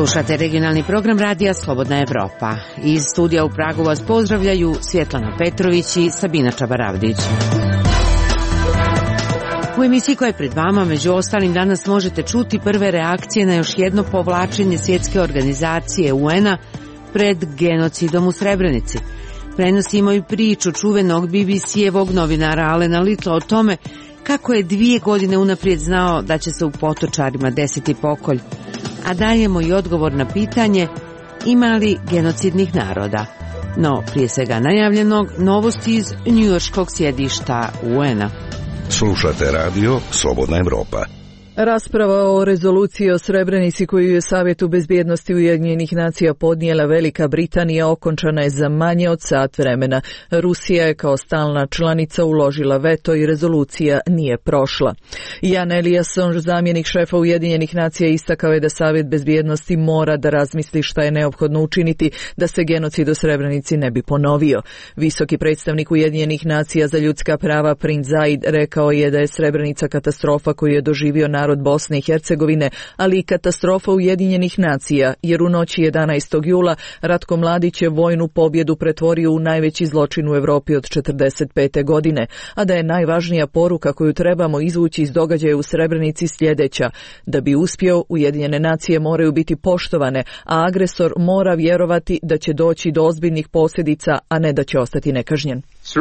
Slušate regionalni program radija Slobodna Evropa. Iz studija u Pragu vas pozdravljaju Svjetlana Petrović i Sabina Čabaravdić. U emisiji koja je pred vama, među ostalim, danas možete čuti prve reakcije na još jedno povlačenje svjetske organizacije UN-a pred genocidom u Srebrenici. Prenosimo i priču čuvenog BBC-evog novinara Alena Littla o tome kako je 2 godine unaprijed znao da će se u Potočarima desiti pokolj. A dajemo i odgovor na pitanje ima li genocidnih naroda. No, prije svega najavljenog, novosti iz njujorškog sjedišta UN-a. Slušate radio Slobodna Evropa. Rasprava o rezoluciji o Srebrenici koju je Savjetu bezbjednosti Ujedinjenih nacija podnijela Velika Britanija okončana je za manje od sat vremena. Rusija je kao stalna članica uložila veto i rezolucija nije prošla. Jan Eliasson, zamjenik šefa Ujedinjenih nacija, istakao je da Savjet bezbjednosti mora da razmisli šta je neophodno učiniti da se genocid u Srebrenici ne bi ponovio. Visoki predstavnik Ujedinjenih nacija za ljudska prava Prince Zaid rekao je da je Srebrenica katastrofa koju je doživio narod Bosne i Hercegovine, ali i katastrofa Ujedinjenih nacija, jer u noći 11. jula Ratko Mladić je vojnu pobjedu pretvorio u najveći zločin u Evropi od 45. godine, a da je najvažnija poruka koju trebamo izvući iz događaja u Srebrenici sljedeća: da bi uspio, Ujedinjene nacije moraju biti poštovane, a agresor mora vjerovati da će doći do ozbiljnih posljedica, a ne da će ostati nekažnjen.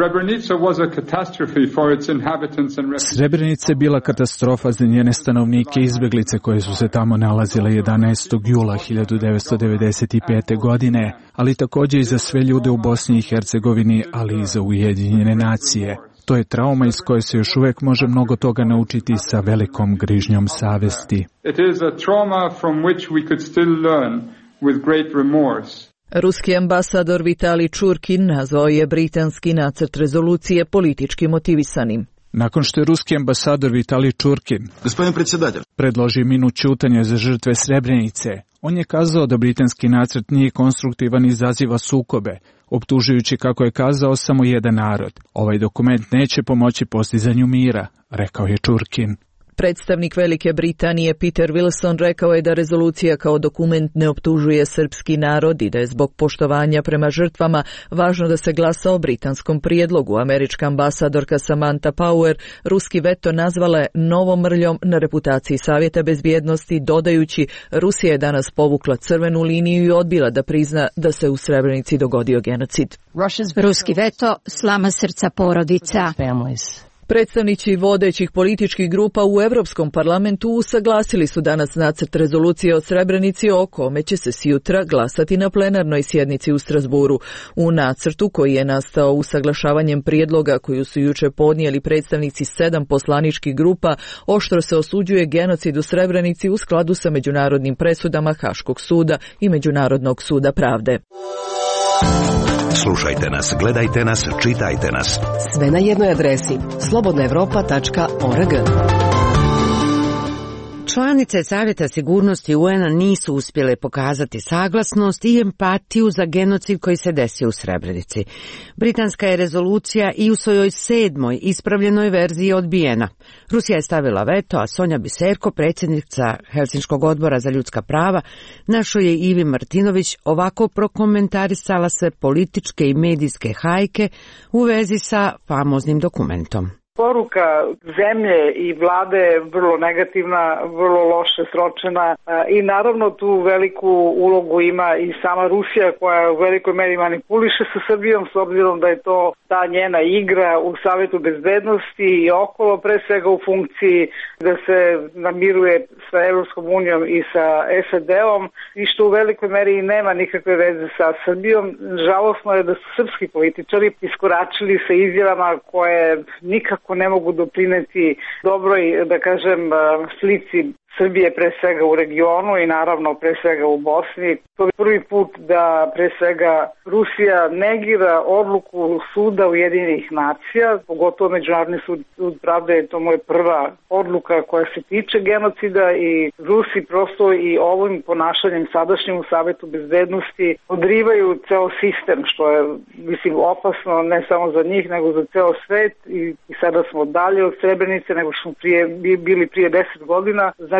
Srebrenica je bila katastrofa za njene stanovnike i izbjeglice koje su se tamo nalazile 11. jula 1995. godine, ali također i za sve ljude u Bosni i Hercegovini, ali i za Ujedinjene nacije. To je trauma iz koje se još uvijek može mnogo toga naučiti sa velikom grižnjom savesti. It is a trauma from which we could still learn with great remorse. Ruski ambasador Vitali Churkin nazvao je britanski nacrt rezolucije politički motivisanim. Nakon što je ruski ambasador Vitali Churkin predložio minut ćutanja za žrtve Srebrenice, on je kazao da britanski nacrt nije konstruktivan i izaziva sukobe, optužujući, kako je kazao, samo jedan narod. Ovaj dokument neće pomoći postizanju mira, rekao je Churkin. Predstavnik Velike Britanije Peter Wilson rekao je da rezolucija kao dokument ne optužuje srpski narod i da je zbog poštovanja prema žrtvama važno da se glasa o britanskom prijedlogu. Američka ambasadorka Samantha Power ruski veto nazvala je novom mrljom na reputaciji Savjeta bezbjednosti, dodajući: Rusija je danas povukla crvenu liniju i odbila da prizna da se u Srebrenici dogodio genocid. Ruski veto slama srca porodica. Predstavnici vodećih političkih grupa u Europskom parlamentu usaglasili su danas nacrt rezolucije o Srebrenici o kome će se sjutra glasati na plenarnoj sjednici u Strasburu. U nacrtu, koji je nastao usaglašavanjem prijedloga koju su jučer podnijeli predstavnici 7 poslaničkih grupa, oštro se osuđuje genocid u Srebrenici u skladu sa međunarodnim presudama Haškog suda i Međunarodnog suda pravde. Slušajte nas, gledajte nas, čitajte nas. Sve na jednoj adresi slobodnaevropa.org. Članice Savjeta sigurnosti UN-a nisu uspjele pokazati saglasnost i empatiju za genocid koji se desio u Srebrenici. Britanska je rezolucija i u svojoj 7. ispravljenoj verziji odbijena. Rusija je stavila veto, a Sonja Biserko, predsjednica Helsinškog odbora za ljudska prava, našoj je Ivi Martinović ovako prokomentarisala sve političke i medijske hajke u vezi sa famoznim dokumentom. Poruka zemlje i vlade je vrlo negativna, vrlo loše sročena i naravno tu veliku ulogu ima i sama Rusija koja u velikoj meri manipuliše sa Srbijom s obzirom da je to ta njena igra u Savjetu bezbednosti i okolo, pre svega u funkciji da se namiruje sa Evropskom unijom i sa SAD-om i što u velikoj meri nema nikakve veze sa Srbijom. Žalosno je da su srpski političari iskoračili sa izjavama koje nikako ne mogu doprineti dobroj, da kažem, slici Srbije pre svega u regionu i naravno pre svega u Bosni. To je prvi put da pre svega Rusija negira odluku suda Ujedinjenih nacija, pogotovo Međunarodni sud pravde je to moja prva odluka koja se tiče genocida i Rusi prosto i ovim ponašanjem sadašnjim u Savjetu bezbednosti odrivaju ceo sistem, što je, mislim, opasno ne samo za njih nego za ceo svet i sada smo dalje od Srebrenice nego što smo bili prije 10 godina. Znači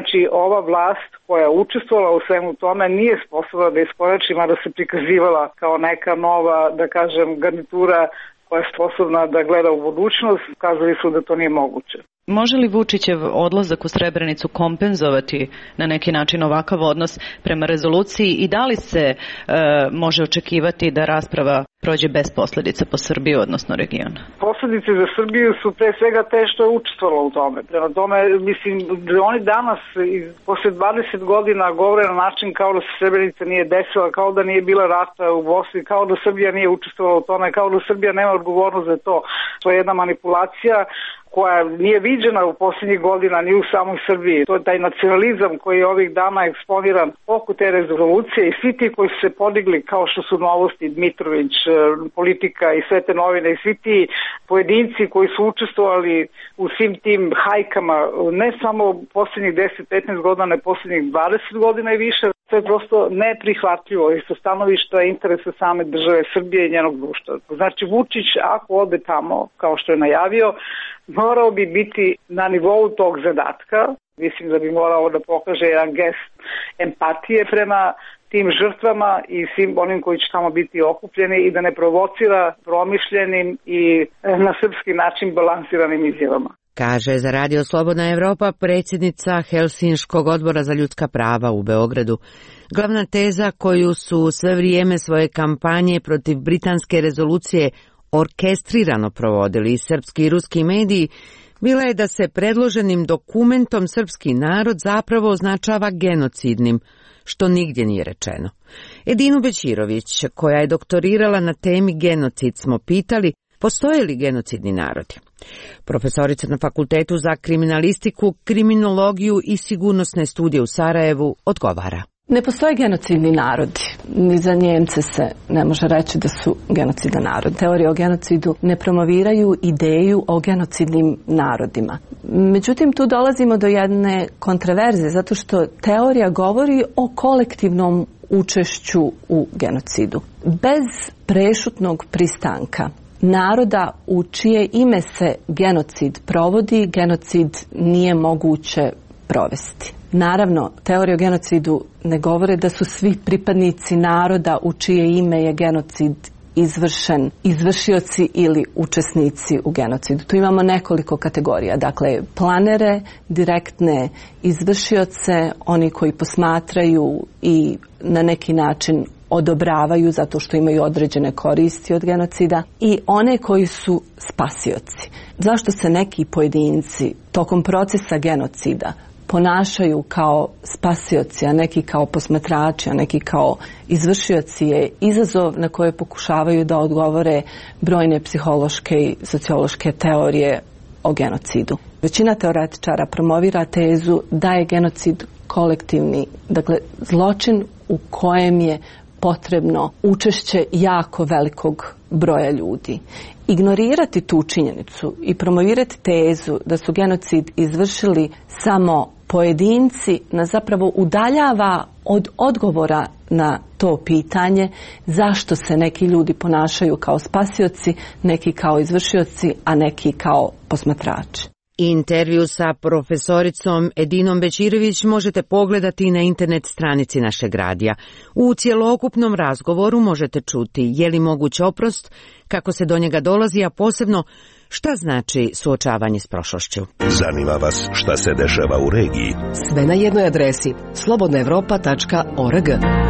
Znači, ova vlast koja je učestvovala u svemu tome nije sposobna da iskorači, mada se prikazivala kao neka nova, da kažem, garnitura koja je sposobna da gleda u budućnost, kazali su da to nije moguće. Može li Vučićev odlazak u Srebrenicu kompenzovati na neki način ovakav odnos prema rezoluciji i da li se može očekivati da rasprava prođe bez posljedica po Srbiju, odnosno region? Posljedice za Srbiju su pre svega te što je učestvovala u tome. Prema tome, mislim, da oni danas, posle 20 godina, govore na način kao da se Srebrenica nije desila, kao da nije bila rata u Bosni, kao da Srbija nije učestvovala u tome, kao da Srbija nema odgovornost za to. To je jedna manipulacija koja nije viđena u posljednjih godina ni u samoj Srbiji. To je taj nacionalizam koji je ovih dana eksponiran oko te rezolucije i svi ti koji su se podigli, kao što su Novosti, Dmitrović, Politika i sve te novine i svi ti pojedinci koji su učestvovali u svim tim hajkama, ne samo posljednjih 10-15 godina, ne posljednjih 20 godina i više, to je prosto neprihvatljivo i sa stanovišta interesa same države Srbije i njenog društva. Znači, Vučić, ako ode tamo, kao što je najavio, morao bi biti na nivou tog zadatka. Mislim da bi morao da pokaže jedan gest empatije prema tim žrtvama i svim onim koji će tamo biti okupljeni i da ne provocira promišljenim i na srpski način balansiranim izjavama. Kaže za Radio Slobodna Evropa predsjednica Helsinškog odbora za ljudska prava u Beogradu. Glavna teza koju su sve vrijeme svoje kampanje protiv britanske rezolucije orkestrirano provodili i srpski i ruski mediji bila je da se predloženim dokumentom srpski narod zapravo označava genocidnim, što nigdje nije rečeno. Edinu Bećirović, koja je doktorirala na temi genocid, smo pitali postoje li genocidni narodi. Profesorica na Fakultetu za kriminalistiku, kriminologiju i sigurnosne studije u Sarajevu odgovara. Ne postoje genocidni narodi. Ni za Njemce se ne može reći da su genocidan narod. Teorije o genocidu ne promoviraju ideju o genocidnim narodima. Međutim, tu dolazimo do jedne kontraverze, zato što teorija govori o kolektivnom učešću u genocidu. Bez prešutnog pristanka naroda u čije ime se genocid provodi, genocid nije moguće provesti. Naravno, teorije o genocidu ne govore da su svi pripadnici naroda u čije ime je genocid izvršen, izvršioci ili učesnici u genocidu. Tu imamo nekoliko kategorija, dakle planere, direktne izvršioce, oni koji posmatraju i na neki način odobravaju zato što imaju određene koristi od genocida i one koji su spasioci. Zašto se neki pojedinci tokom procesa genocida ponašaju kao spasioci, a neki kao posmatrači, a neki kao izvršioci je izazov na koje pokušavaju da odgovore brojne psihološke i sociološke teorije o genocidu. Većina teoretičara promovira tezu da je genocid kolektivni, dakle zločin u kojem je potrebno učešće jako velikog broja ljudi. Ignorirati tu činjenicu i promovirati tezu da su genocid izvršili samo pojedinci nas zapravo udaljava od odgovora na to pitanje zašto se neki ljudi ponašaju kao spasioci, neki kao izvršioci, a neki kao posmatrači. Intervju sa profesoricom Edinom Bećirović možete pogledati na internet stranici našeg radija. U cjelokupnom razgovoru možete čuti je li moguć oprost, kako se do njega dolazi, a posebno šta znači suočavanje s prošlošću. Zanima vas šta se dešava u regiji? Sve na jednoj adresi slobodnaevropa.org.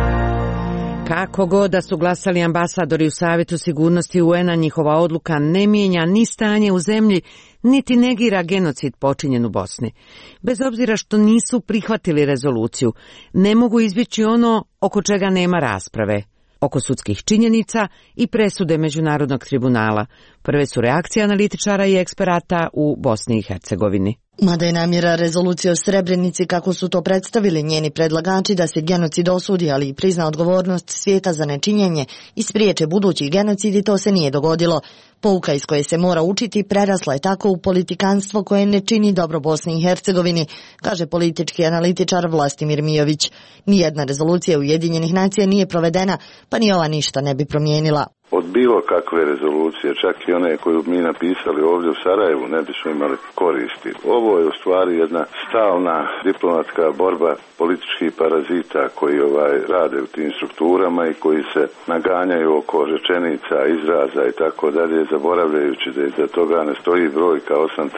Kako god da su glasali ambasadori u Savjetu sigurnosti UN-a, njihova odluka ne mijenja ni stanje u zemlji, niti negira genocid počinjen u Bosni. Bez obzira što nisu prihvatili rezoluciju, ne mogu izbjeći ono oko čega nema rasprave, oko sudskih činjenica i presude Međunarodnog tribunala. Prve su reakcije analitičara i eksperata u Bosni i Hercegovini. Mada je namjera rezolucije o Srebrenici, kako su to predstavili njeni predlagači, da se genocid osudi, ali i prizna odgovornost svijeta za nečinjenje i spriječe budući genocidi, to se nije dogodilo. Pouka iz koje se mora učiti prerasla je tako u politikanstvo koje ne čini dobro Bosni i Hercegovini, kaže politički analitičar Vlastimir Mijović. Nijedna rezolucija Ujedinjenih nacija nije provedena, pa ni ova ništa ne bi promijenila. od bilo kakve rezolucije, čak i one koju mi napisali ovdje u Sarajevu, ne bismo imali koristi. Ovo je u stvari jedna stalna diplomatska borba političkih parazita koji rade u tim strukturama i koji se naganjaju oko rečenica, izraza i tako dalje, zaboravljajući da iza toga ne stoji brojka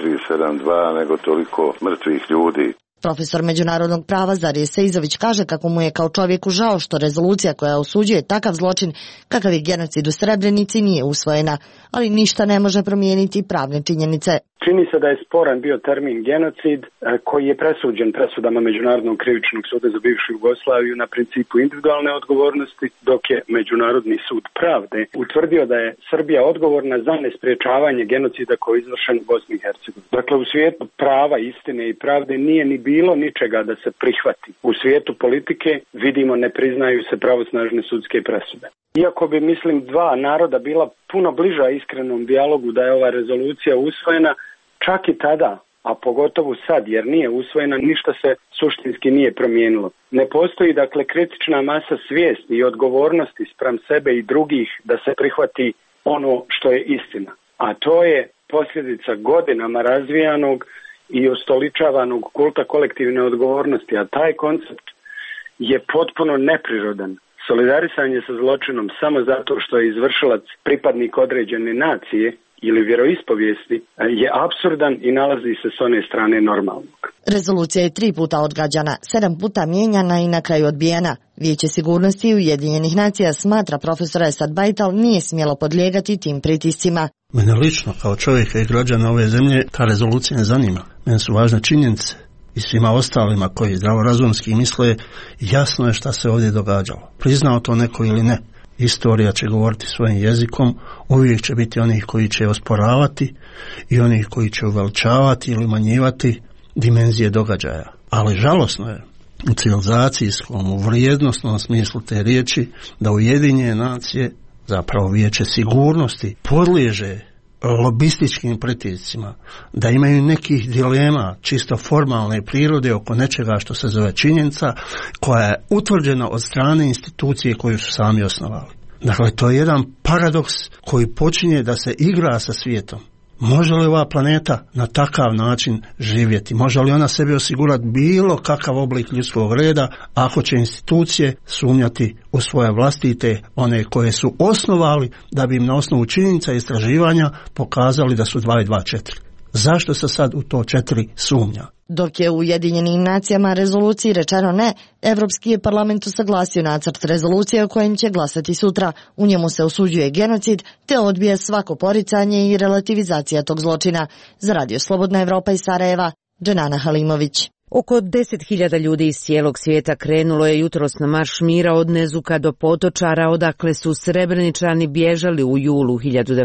8372, nego toliko mrtvih ljudi. Profesor međunarodnog prava Zarije Seizović kaže kako mu je kao čovjeku žao što rezolucija koja osuđuje takav zločin kakav je genocid u Srebrenici nije usvojena, ali ništa ne može promijeniti pravne činjenice. Čini se da je sporan bio termin genocid koji je presuđen presudama Međunarodnog krivičnog suda za bivšu Jugoslaviju na principu individualne odgovornosti, dok je Međunarodni sud pravde utvrdio da je Srbija odgovorna za nespriječavanje genocida koji je izvršen u Bosni i Hercegovini. Dakle, u svijetu prava, istine i pravde nije ni bilo ničega da se prihvati. U svijetu politike vidimo ne priznaju se pravosnažne sudske presude. Iako bi, mislim, dva naroda bila puno bliža iskrenom dijalogu da je ova rezolucija usvojena, čak i tada, a pogotovo sad jer nije usvojena, ništa se suštinski nije promijenilo. Ne postoji dakle kritična masa svijesti i odgovornosti spram sebe i drugih da se prihvati ono što je istina. A to je posljedica godinama razvijanog i ustoličavanog kulta kolektivne odgovornosti, a taj koncept je potpuno neprirodan. Solidarisanje sa zločinom samo zato što je izvršilac pripadnik određene nacije ili vjeroispovijesti je apsurdan i nalazi se s one strane normalnog. Rezolucija je 3 puta odgađana, 7 puta mijenjana i na kraju odbijena. Vijeće sigurnosti Ujedinjenih nacija smatra profesora Esad Bajtal nije smjelo podlijegati tim pritiscima. Mene lično kao čovjeka i građana ove zemlje ta rezolucija ne zanima. Mene su važne činjenice i svima ostalima koji zdravorazumski misle jasno je šta se ovdje događalo. Priznao to neko ili ne. Istorija će govoriti svojim jezikom, uvijek će biti onih koji će osporavati i onih koji će uveličavati ili umanjivati dimenzije događaja. Ali žalosno je u civilizacijskom, u vrijednosnom smislu te riječi da Ujedinjene nacije, zapravo Vijeće sigurnosti, podliježe lobističkim pritiscima, da imaju nekih dilema čisto formalne prirode oko nečega što se zove činjenica koja je utvrđena od strane institucije koju su sami osnovali. Dakle, to je jedan paradoks koji počinje da se igra sa svijetom. Može li ova planeta na takav način živjeti? Može li ona sebi osigurati bilo kakav oblik ljudskog reda ako će institucije sumnjati u svoje vlastite, one koje su osnovali da bi im na osnovu činjenica i istraživanja pokazali da su 2 i 2 4. Zašto se sad u to 4 sumnja? Dok je u Ujedinjenim nacijama rezoluciji rečeno ne, Evropski je parlament usaglasio nacrt rezolucije o kojem će glasati sutra. U njemu se osuđuje genocid te odbija svako poricanje i relativizacija tog zločina. Za Radio Slobodna Evropa iz Sarajeva, Dženana Halimović. Oko 10.000 ljudi iz cijelog svijeta krenulo je jutros na marš mira od Nezuka do Potočara, odakle su Srebreničani bježali u julu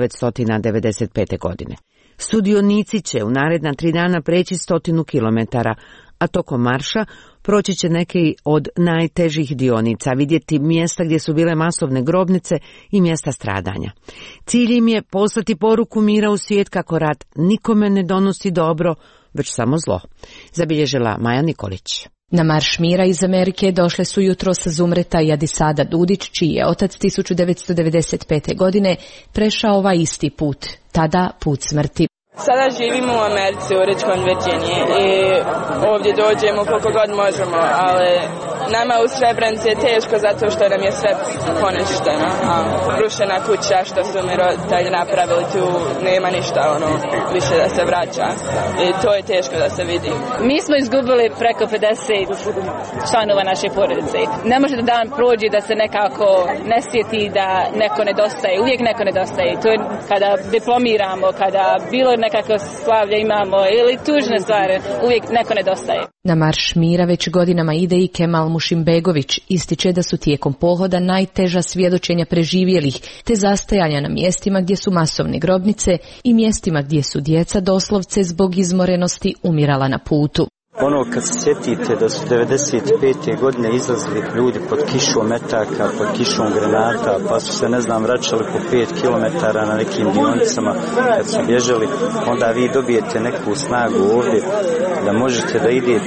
1995. godine. Sudionici će u naredna 3 dana preći 100 kilometara, a tokom marša proći će neki od najtežih dionica, vidjeti mjesta gdje su bile masovne grobnice i mjesta stradanja. Cilj im je poslati poruku mira u svijet kako rat nikome ne donosi dobro, već samo zlo, zabilježila Maja Nikolić. Na marš mira iz Amerike došle su jutros Zumreta i Adisada Dudić, čiji je otac 1995. godine prešao ovaj isti put, tada put smrti. Sada živimo u Americi, u Richmond, Virginiji i ovdje dođemo koliko god možemo, ali nama u Srebrenici je teško zato što nam je sve poništeno. Rušena kuća što su mi roditelji napravili, tu nema ništa više da se vraća i to je teško da se vidi. Mi smo izgubili preko 50 članova naše porodice. Ne može da dan prođe da se nekako ne sjeti da neko nedostaje, uvijek neko nedostaje. To je kada diplomiramo, kada bilo nekako slavlje imamo ili tužne stvari, uvijek neko nedostaje. Na marš mira već godinama ide i Kemal Mušimbegović, ističe da su tijekom pohoda najteža svjedočenja preživjelih, te zastajanja na mjestima gdje su masovne grobnice i mjestima gdje su djeca doslovce zbog izmorenosti umirala na putu. Ono kad se sjetite da su 95. godine izlazili ljudi pod kišom metaka, pod kišom granata, pa su se vraćali po 5 km na nekim dionicama kad su bježali, onda vi dobijete neku snagu ovdje da možete da idete.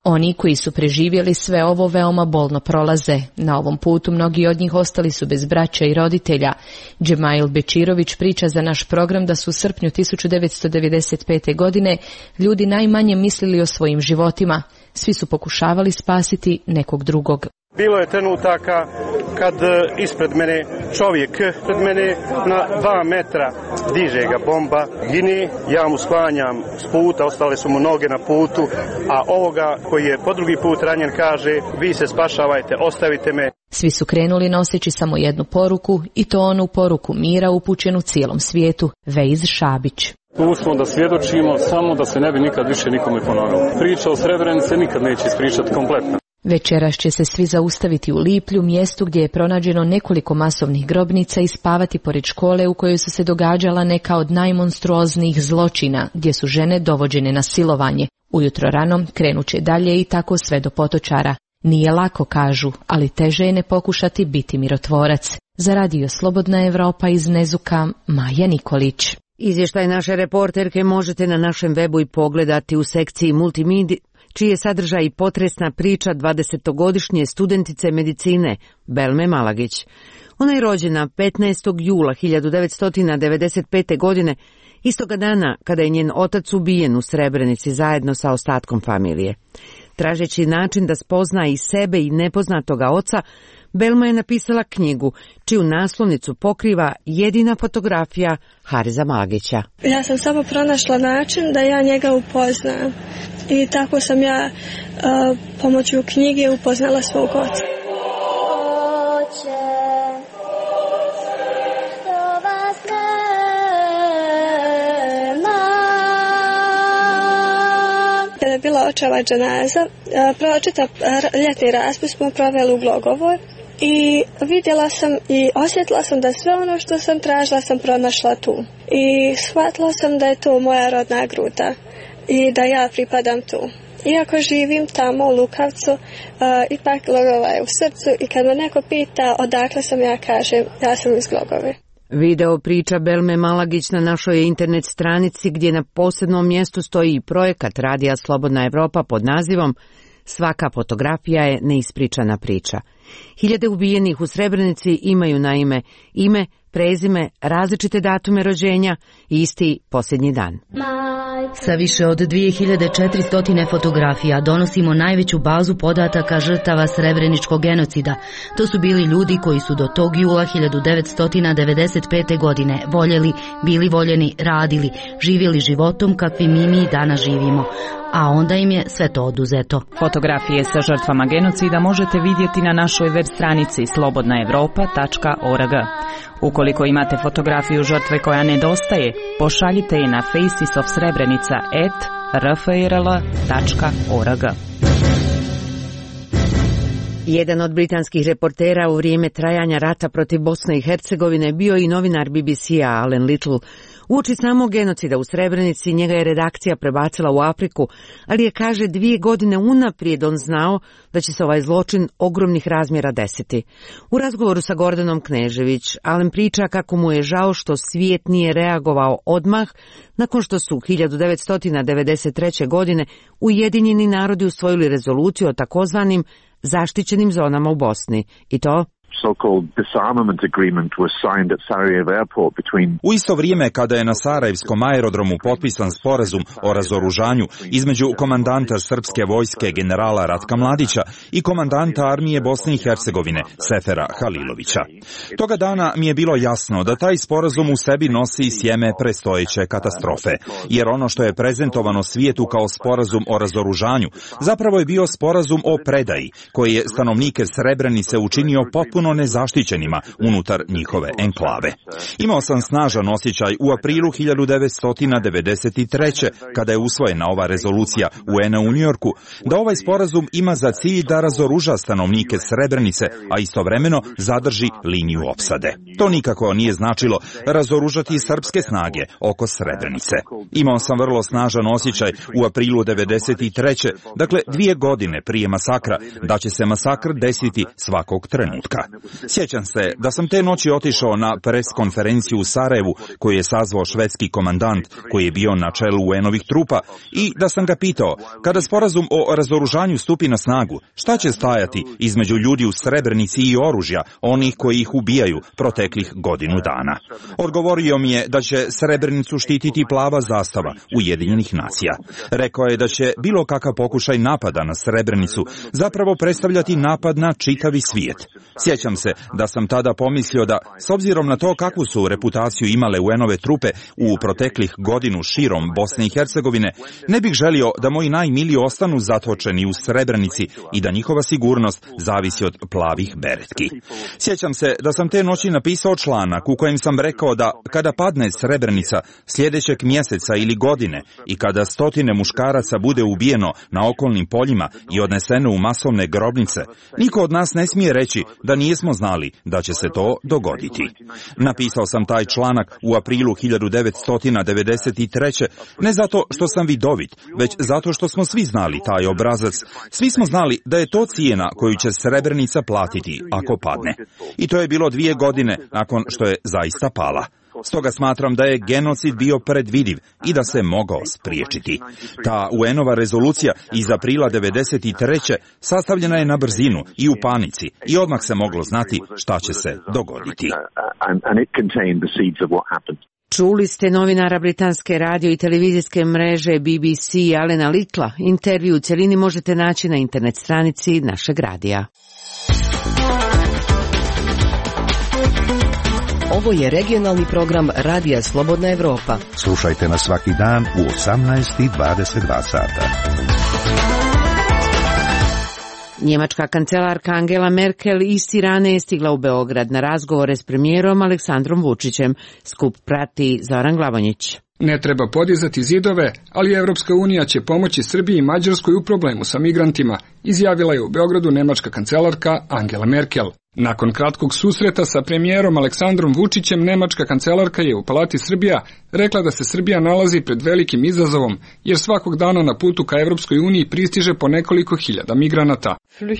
Oni koji su preživjeli sve ovo veoma bolno prolaze. Na ovom putu mnogi od njih ostali su bez braća i roditelja. Džemail Bečirović priča za naš program da su u srpnju 1995. godine ljudi najmanje mislili o svojim životima. Svi su pokušavali spasiti nekog drugog. Bilo je trenutaka kad ispred mene čovjek, pred mene na 2 metra diže ga bomba, gine, ja mu sklanjam s puta, ostale su mu noge na putu, a ovoga koji je po drugi put ranjen kaže, vi se spašavajte, ostavite me. Svi su krenuli noseći samo jednu poruku, i to onu poruku mira upućenu cijelom svijetu, Vejz Šabić. Tu smo da svjedočimo samo da se ne bi nikad više nikome ponovilo. Priča o Srebrenici nikad neće ispričati kompletno. Večeras će se svi zaustaviti u Liplju, mjestu gdje je pronađeno nekoliko masovnih grobnica, i spavati pored škole u kojoj su se događala neka od najmonstruoznijih zločina, gdje su žene dovođene na silovanje. Ujutro rano krenut će dalje i tako sve do Potočara. Nije lako, kažu, ali teže je ne pokušati biti mirotvorac. Za Radio Slobodna Evropa iz Nezuka, Maja Nikolić. Izvještaj naše reporterke možete na našem webu i pogledati u sekciji Multimedija, čiji je sadržaj i potresna priča 20-godišnje studentice medicine Belme Malagić. Ona je rođena 15. jula 1995. godine, istoga dana kada je njen otac ubijen u Srebrenici zajedno sa ostatkom familije. Tražeći način da spozna i sebe i nepoznatoga oca, Belma je napisala knjigu, čiju naslovnicu pokriva jedina fotografija Hariza Malagića. Ja sam samo pronašla način da ja njega upoznam. I tako sam ja pomoću knjige upoznala svog oca. Kada je bila očeva dženaza, čitav ljetni raspust smo proveli u Glogovoj i vidjela sam i osjetila sam da sve ono što sam tražila sam pronašla tu. I shvatila sam da je to moja rodna gruda i da ja pripadam tu. Iako živim tamo u Lukavcu, ipak Glogova je u srcu i kad me neko pita odakle sam, ja kažem ja sam iz Glogove. Video priča Belme Malagić na našoj internet stranici, gdje na posebnom mjestu stoji i projekat Radija Slobodna Evropa pod nazivom Svaka fotografija je neispričana priča. Hiljade ubijenih u Srebrenici imaju naime ime, prezime, različite datume rođenja i isti posljednji dan. Sa više od 2400 fotografija donosimo najveću bazu podataka žrtava Srebreničkog genocida. To su bili ljudi koji su do tog jula 1995. godine voljeli, bili voljeni, radili, živjeli životom kakvim mi danas živimo. A onda im je sve to oduzeto. Fotografije sa žrtvama genocida možete vidjeti na našoj web stranici slobodnaevropa.org. Ukoliko imate fotografiju žrtve koja nedostaje, pošaljite je na facesofsrebrenica@rfrl.org. Jedan od britanskih reportera u vrijeme trajanja rata protiv Bosne i Hercegovine bio i novinar BBC-a Alan Little. Uoči samog genocida u Srebrenici njega je redakcija prebacila u Afriku, ali je, kaže, 2 godine unaprijed on znao da će se ovaj zločin ogromnih razmjera desiti. U razgovoru sa Gordanom Knežević, Alan priča kako mu je žao što svijet nije reagovao odmah nakon što su 1993. godine Ujedinjeni narodi usvojili rezoluciju o takozvanim zaštićenim zonama u Bosni. I to so-called disarmament agreement was signed at Sarajevo airport between... U isto vrijeme kada je na Sarajevskom aerodromu potpisan sporazum o razoružanju između komandanta srpske vojske generala Ratka Mladića i komandanta armije Bosne i Hercegovine Sefera Halilovića. Toga dana mi je bilo jasno da taj sporazum u sebi nosi sjeme prestojeće katastrofe, jer ono što je prezentovano svijetu kao sporazum o razoružanju zapravo je bio sporazum o predaji, koji je stanovnike Srebrenice učinio potpuno nezaštićenima unutar njihove enklave. Imao sam snažan osjećaj u aprilu 1993. kada je usvojena ova rezolucija UN-a u Njujorku, da ovaj sporazum ima za cilj da razoruža stanovnike Srebrenice, a istovremeno zadrži liniju opsade. To nikako nije značilo razoružati srpske snage oko Srebrenice. Imao sam vrlo snažan osjećaj u aprilu 1993. dakle 2 godine prije masakra, da će se masakr desiti svakog trenutka. Sjećam se da sam te noći otišao na pres konferenciju u Sarajevu koju je sazvao švedski komandant koji je bio na čelu UN-ovih trupa i da sam ga pitao, kada sporazum o razoružanju stupi na snagu, šta će stajati između ljudi u Srebrenici i oružja, onih koji ih ubijaju proteklih godinu dana. Odgovorio mi je da će Srebrenicu štititi plava zastava Ujedinjenih nacija. Rekao je da će bilo kakav pokušaj napada na Srebrenicu zapravo predstavljati napad na čitavi svijet. Sjećam se da sam tada pomislio da, s obzirom na to kakvu su reputaciju imale UN-ove trupe u proteklih godinu širom Bosne i Hercegovine, ne bih želio da moji najmiliji ostanu zatočeni u Srebrenici i da njihova sigurnost zavisi od plavih beretki. Sjećam se da sam te noći napisao članak u kojem sam rekao da kada padne Srebrenica sljedećeg mjeseca ili godine i kada stotine muškaraca bude ubijeno na okolnim poljima i odneseno u masovne grobnice, niko od nas ne smije reći da nismo znali da će se to dogoditi. Napisao sam taj članak u aprilu 1993. ne zato što sam vidovit, već zato što smo svi znali taj obrazac. Svi smo znali da je to cijena koju će Srebrenica platiti ako padne. I to je bilo 2 godine nakon što je zaista pala. Stoga smatram da je genocid bio predvidiv i da se mogao spriječiti. Ta UN-ova rezolucija iz aprila 1993. sastavljena je na brzinu i u panici i odmah se moglo znati šta će se dogoditi. Čuli ste novinara britanske radio i televizijske mreže BBC Alena Littla. Intervju u cjelini možete naći na internet stranici našeg radija. Ovo je regionalni program Radija Slobodna Evropa. Slušajte nas svaki dan u 18:22 sata. Njemačka kancelarka Angela Merkel iz Tirane je stigla u Beograd na razgovore s premijerom Aleksandrom Vučićem. Skup prati Zoran Glavonjić. Ne treba podizati zidove, ali Evropska unija će pomoći Srbiji i Mađarskoj u problemu sa migrantima, izjavila je u Beogradu nemačka kancelarka Angela Merkel. Nakon kratkog susreta sa premijerom Aleksandrom Vučićem, nemačka kancelarka je u Palati Srbija rekla da se Srbija nalazi pred velikim izazovom, jer svakog dana na putu ka Evropskoj uniji pristiže po nekoliko hiljada migranata.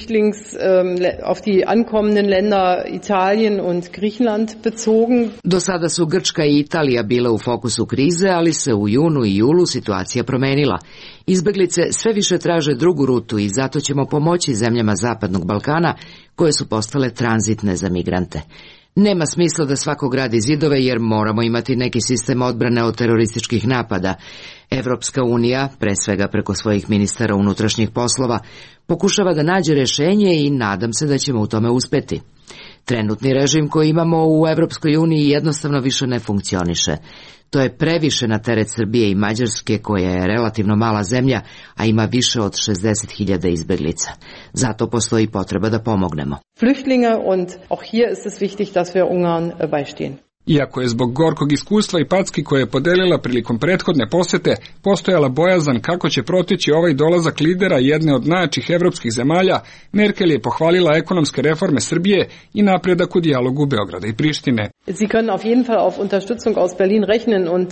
Auf die ankommenden Länder Italien und Griechenland bezogen. Do sada su Grčka i Italija bile u fokusu krize, ali se u junu i julu situacija promenila. Izbeglice sve više traže drugu rutu i zato ćemo pomoći zemljama Zapadnog Balkana koje su postale tranzitne za migrante. Nema smisla da svako gradi zidove jer moramo imati neki sistem odbrane od terorističkih napada. Evropska unija, pre svega preko svojih ministara unutrašnjih poslova, pokušava da nađe rješenje i nadam se da ćemo u tome uspjeti. Trenutni režim koji imamo u Evropskoj uniji jednostavno više ne funkcioniše. To je previše na teret Srbije i Mađarske, koja je relativno mala zemlja, a ima više od 60.000 izbeglica. Zato postoji potreba da pomognemo. Flüchtlinge und auch hier ist es wichtig, dass wir Ungarn beistehen. Iako je zbog gorkog iskustva i packi koje je podelila prilikom prethodne posete postojala bojazan kako će proteći ovaj dolazak lidera jedne od najjačih evropskih zemalja, Merkel je pohvalila ekonomske reforme Srbije i napredak u dijalogu Beograda i Prištine. Sie können auf jeden Fall auf Unterstützung aus Berlin rechnen und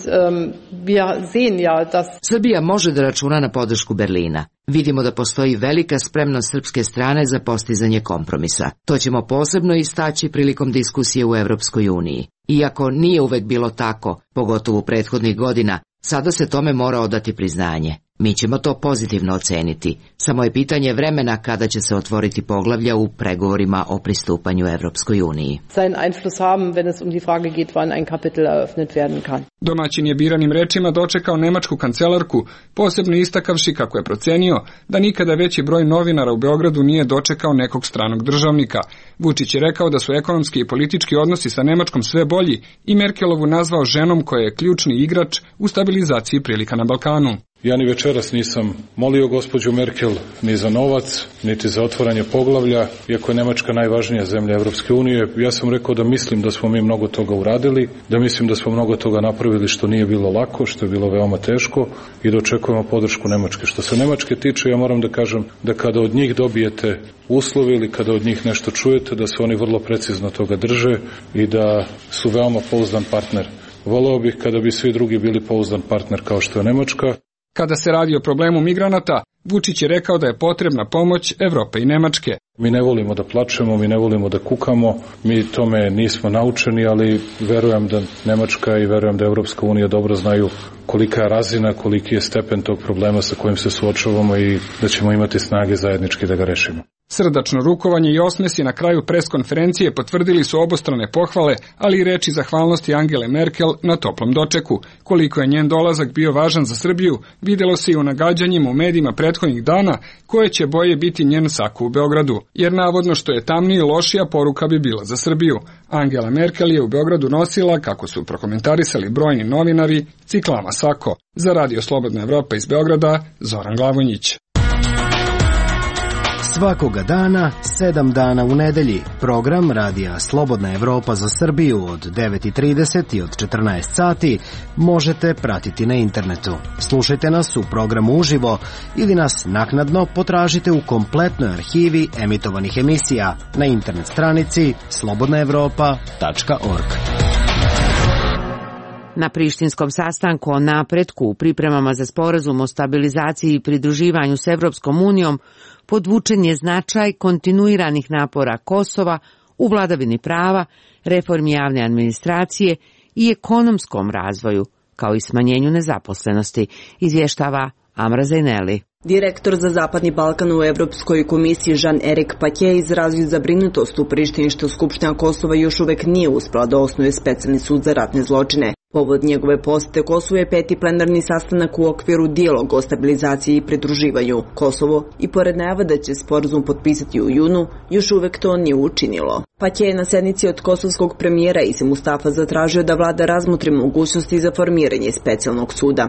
wir sehen ja, dass Srbija može da računa na podršku Berlina. Vidimo da postoji velika spremnost srpske strane za postizanje kompromisa. To ćemo posebno istaći prilikom diskusije u Evropskoj uniji. Iako nije uvek bilo tako, pogotovo prethodnih godina, sada se tome mora odati priznanje. Mi ćemo to pozitivno oceniti. Samo je pitanje vremena kada će se otvoriti poglavlja u pregovorima o pristupanju Evropskoj uniji. Seinen Einfluss haben, wenn es um die Frage geht, wann ein Kapitel eröffnet werden kann. Domaćin je biranim rečima dočekao nemačku kancelarku, posebno istakavši kako je procenio da nikada veći broj novinara u Beogradu nije dočekao nekog stranog državnika. Vučić je rekao da su ekonomski i politički odnosi sa Nemačkom sve bolji i Merkelovu nazvao ženom koja je ključni igrač u stabilizaciji prilika na Balkanu. Ja ni večeras nisam molio gospođu Merkel ni za novac, niti za otvaranje poglavlja, iako je Nemačka najvažnija zemlja Evropske unije. Ja sam rekao da mislim da smo mi mnogo toga uradili, da mislim da smo mnogo toga napravili što nije bilo lako, što je bilo veoma teško i da očekujemo podršku Nemačke. Što se Nemačke tiče, ja moram da kažem da kada od njih dobijete uslove ili kada od njih nešto čujete, da se oni vrlo precizno toga drže i da su veoma pouzdan partner. Voleo bih kada bi svi drugi bili pouzdan partner kao što je Nemačka. Kada se radi o problemu migranata, Vučić je rekao da je potrebna pomoć Evrope i Nemačke. Mi ne volimo da plačemo, mi ne volimo da kukamo, mi tome nismo naučeni, ali verujem da Nemačka i verujem da Evropska unija dobro znaju kolika je razina, koliki je stepen tog problema sa kojim se suočavamo i da ćemo imati snage zajednički da ga rešimo. Srdačno rukovanje i osmesi na kraju preskonferencije potvrdili su obostrane pohvale, ali i reči zahvalnosti Angele Merkel na toplom dočeku. Koliko je njen dolazak bio važan za Srbiju, videlo se i u nagađanjima u medijima prethodnih dana koje će boje biti njen sako u Beogradu, jer navodno što je tamnije lošija poruka bi bila za Srbiju. Angela Merkel je u Beogradu nosila, kako su prokomentarisali brojni novinari, ciklama sako. Za Radio Slobodna Evropa iz Beograda, Zoran Glavonjić. Svakoga dana, 7 dana u nedelji, program Radija Slobodna Evropa za Srbiju od 9:30 i od 14 sati možete pratiti na internetu. Slušajte nas u programu uživo ili nas naknadno potražite u kompletnoj arhivi emitovanih emisija na internet stranici slobodnaevropa.org. Na prištinskom sastanku o napretku u pripremama za sporazum o stabilizaciji i pridruživanju s Evropskom unijom podvučen je značaj kontinuiranih napora Kosova u vladavini prava, reformi javne administracije i ekonomskom razvoju, kao i smanjenju nezaposlenosti, izvještava Amra Zajneli. Direktor za Zapadni Balkan u Evropskoj komisiji Jean-Éric Paquet izrazio zabrinutost u Prištini što Skupština Kosova još uvek nije uspela da osnuje specijalni sud za ratne zločine. Povod njegove posete Kosovu je 5. plenarni sastanak u okviru dijaloga o stabilizaciji i pridruživanju. Kosovo, i pored najava da će sporazum potpisati u junu, još uvek to nije učinilo. Paquet je na sednici od kosovskog premijera Ize Mustafa zatražio da vlada razmotri mogućnosti za formiranje specijalnog suda.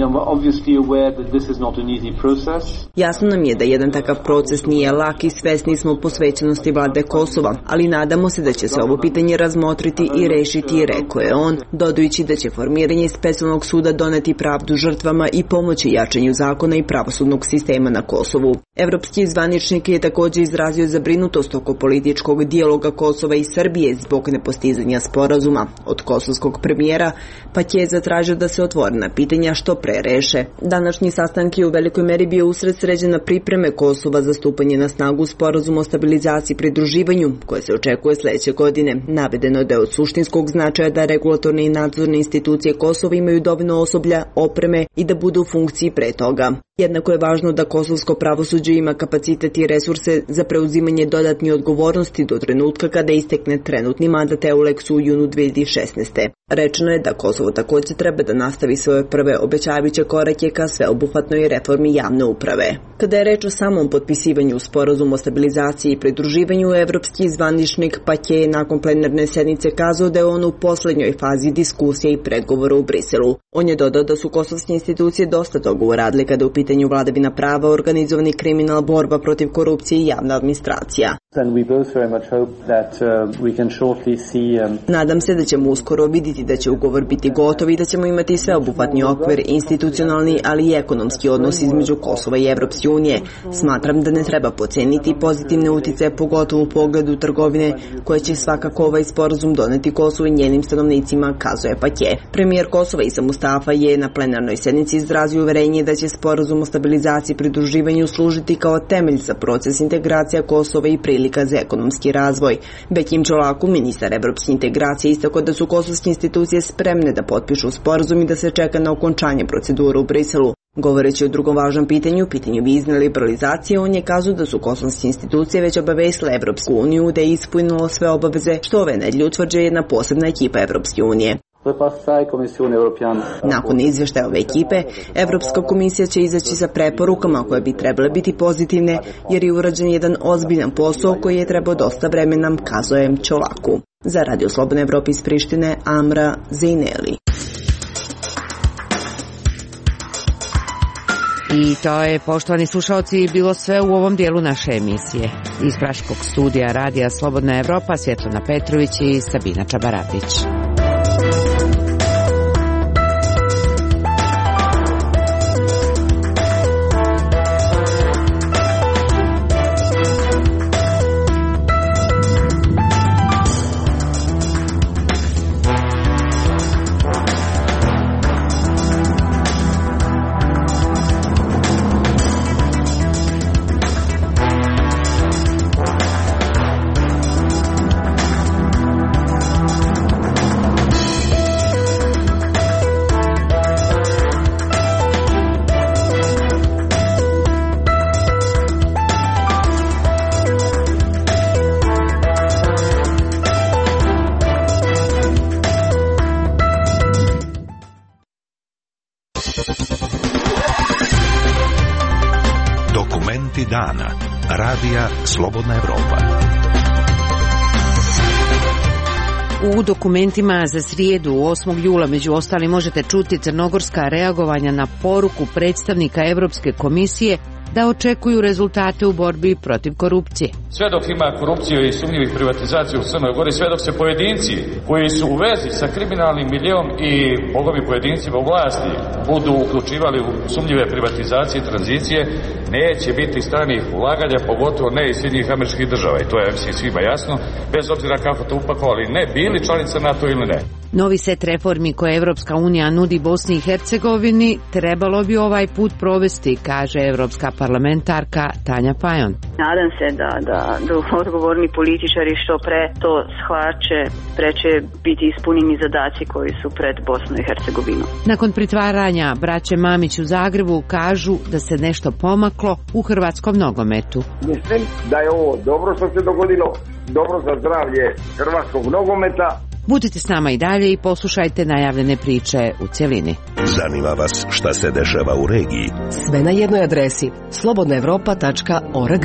Jasno nam je da jedan takav proces nije lak i svesni smo posvećenosti vlade Kosova, ali nadamo se da će se ovo pitanje razmotriti i rešiti, rekao je on, dodajući da će formiranje specijalnog suda doneti pravdu žrtvama i pomoći jačanju zakona i pravosudnog sistema na Kosovu. Evropski zvaničnik je također izrazio zabrinutost oko političkog dijaloga Kosova i Srbije zbog nepostizanja sporazuma. Od kosovskog premijera Paquet je zatražio da se otvorena pitanja što pre reše. Današnji sastanak je u velikoj meri bio usred sređena pripreme Kosova za stupanje na snagu sporazuma o stabilizaciji i pridruživanju, koje se očekuje sledeće godine. Navedeno je da je od suštinskog značaja da regulatorne i nadzorne institucije Kosova imaju dovoljno osoblja, opreme i da budu u funkciji pre toga. Jednako je važno da kosovsko pravosuđe ima kapacitet i resurse za preuzimanje dodatnih odgovornosti do trenutka kada istekne trenutni mandat EULEX u junu 2016. Rečeno je da Kosovo također treba da nastavi svoje prve obećavajuće korake ka sveobuhvatnoj reformi javne uprave. Kada je reč o samom potpisivanju sporazuma o stabilizaciji i pridruživanju, evropski zvaničnik Paquet je nakon plenarne sednice kazao da je on u poslednjoj fazi diskusije i pregovora u Briselu. On je dodao da su kosovske institucije dosta toga uradile kada u pitanju vladavina prava, organizovani kriminal, borba protiv korupcije i javna administracija. Nadam se da ćemo uskoro vidjeti da će ugovor biti gotov i da ćemo imati sveobuhvatni okvir, institucionalni, ali i ekonomski odnos između Kosova i Evropske unije. Smatram da ne treba podceniti pozitivne uticaje, pogotovo u pogledu trgovine, koje će svakako ovaj sporazum doneti Kosovu i njenim stanovnicima, kazuje Paquet. Premijer Kosova Ize Mustafa je na plenarnoj sednici izrazio uverenje da će sporazum o stabilizaciji i pridruživanju služiti kao temelj za proces integracija Kosova i prilika za ekonomski razvoj. Bekim Čolaku, ministar evropske integracije, istakao da su kosovske institucije spremne da potpišu sporazum i da se čeka na okončanje procedure u Briselu. Govoreći o drugom važnom pitanju vizne liberalizacije, on je kazao da su kosovske institucije već obavestile Evropsku uniju da je ispunilo sve obaveze, što ove nedelje utvrđuje jedna posebna ekipa Evropske unije. Nakon izvještaja ove ekipe, Evropska komisija će izaći sa preporukama koje bi trebale biti pozitivne, jer je urađen jedan ozbiljan posao koji je trebao dosta vremena, kazuje Čolaku. Za Radio Slobodna Evropa iz Prištine, Amra Zajneli. I to je, poštovani slušalci, bilo sve u ovom dijelu naše emisije. Iz Praškog studija Radija Slobodna Evropa, Svjetlana Petrović i Sabina Čabaratić. Vijesti dana. Radija Slobodna Evropa. U dokumentima za srijedu 8. jula među ostalim možete čuti crnogorska reagovanja na poruku predstavnika Europske komisije da očekuju rezultate u borbi protiv korupcije. Sve dok ima korupcije i sumnjivih privatizacija u Crnoj Gori, sve dok se pojedinci koji su u vezi sa kriminalnim miljeom i bogovi pojedincima u vlasti budu uključivali u sumnjive privatizacije i tranzicije, neće biti stranih ulaganja, pogotovo ne iz Sjedinjenih Američkih Država. I to je svima jasno, bez obzira kako to upakovali, ne bili članica NATO ili ne. Novi set reformi koje Evropska unija nudi Bosni i Hercegovini trebalo bi ovaj put provesti, kaže evropska parlamentarka Tanja Fajon. Nadam se da odgovorni političari što pre to shvaće, pre će biti ispunjeni zadaci koji su pred Bosnu i Hercegovinu. Nakon pritvaranja braće Mamić u Zagrebu kažu da se nešto pomaklo u hrvatskom nogometu. Mislim da je ovo dobro što se dogodilo, dobro za zdravlje hrvatskog nogometa. Budite s nama i dalje i poslušajte najavljene priče u cjelini. Zanima vas šta se dešava u regiji? Sve na jednoj adresi slobodnaevropa.org.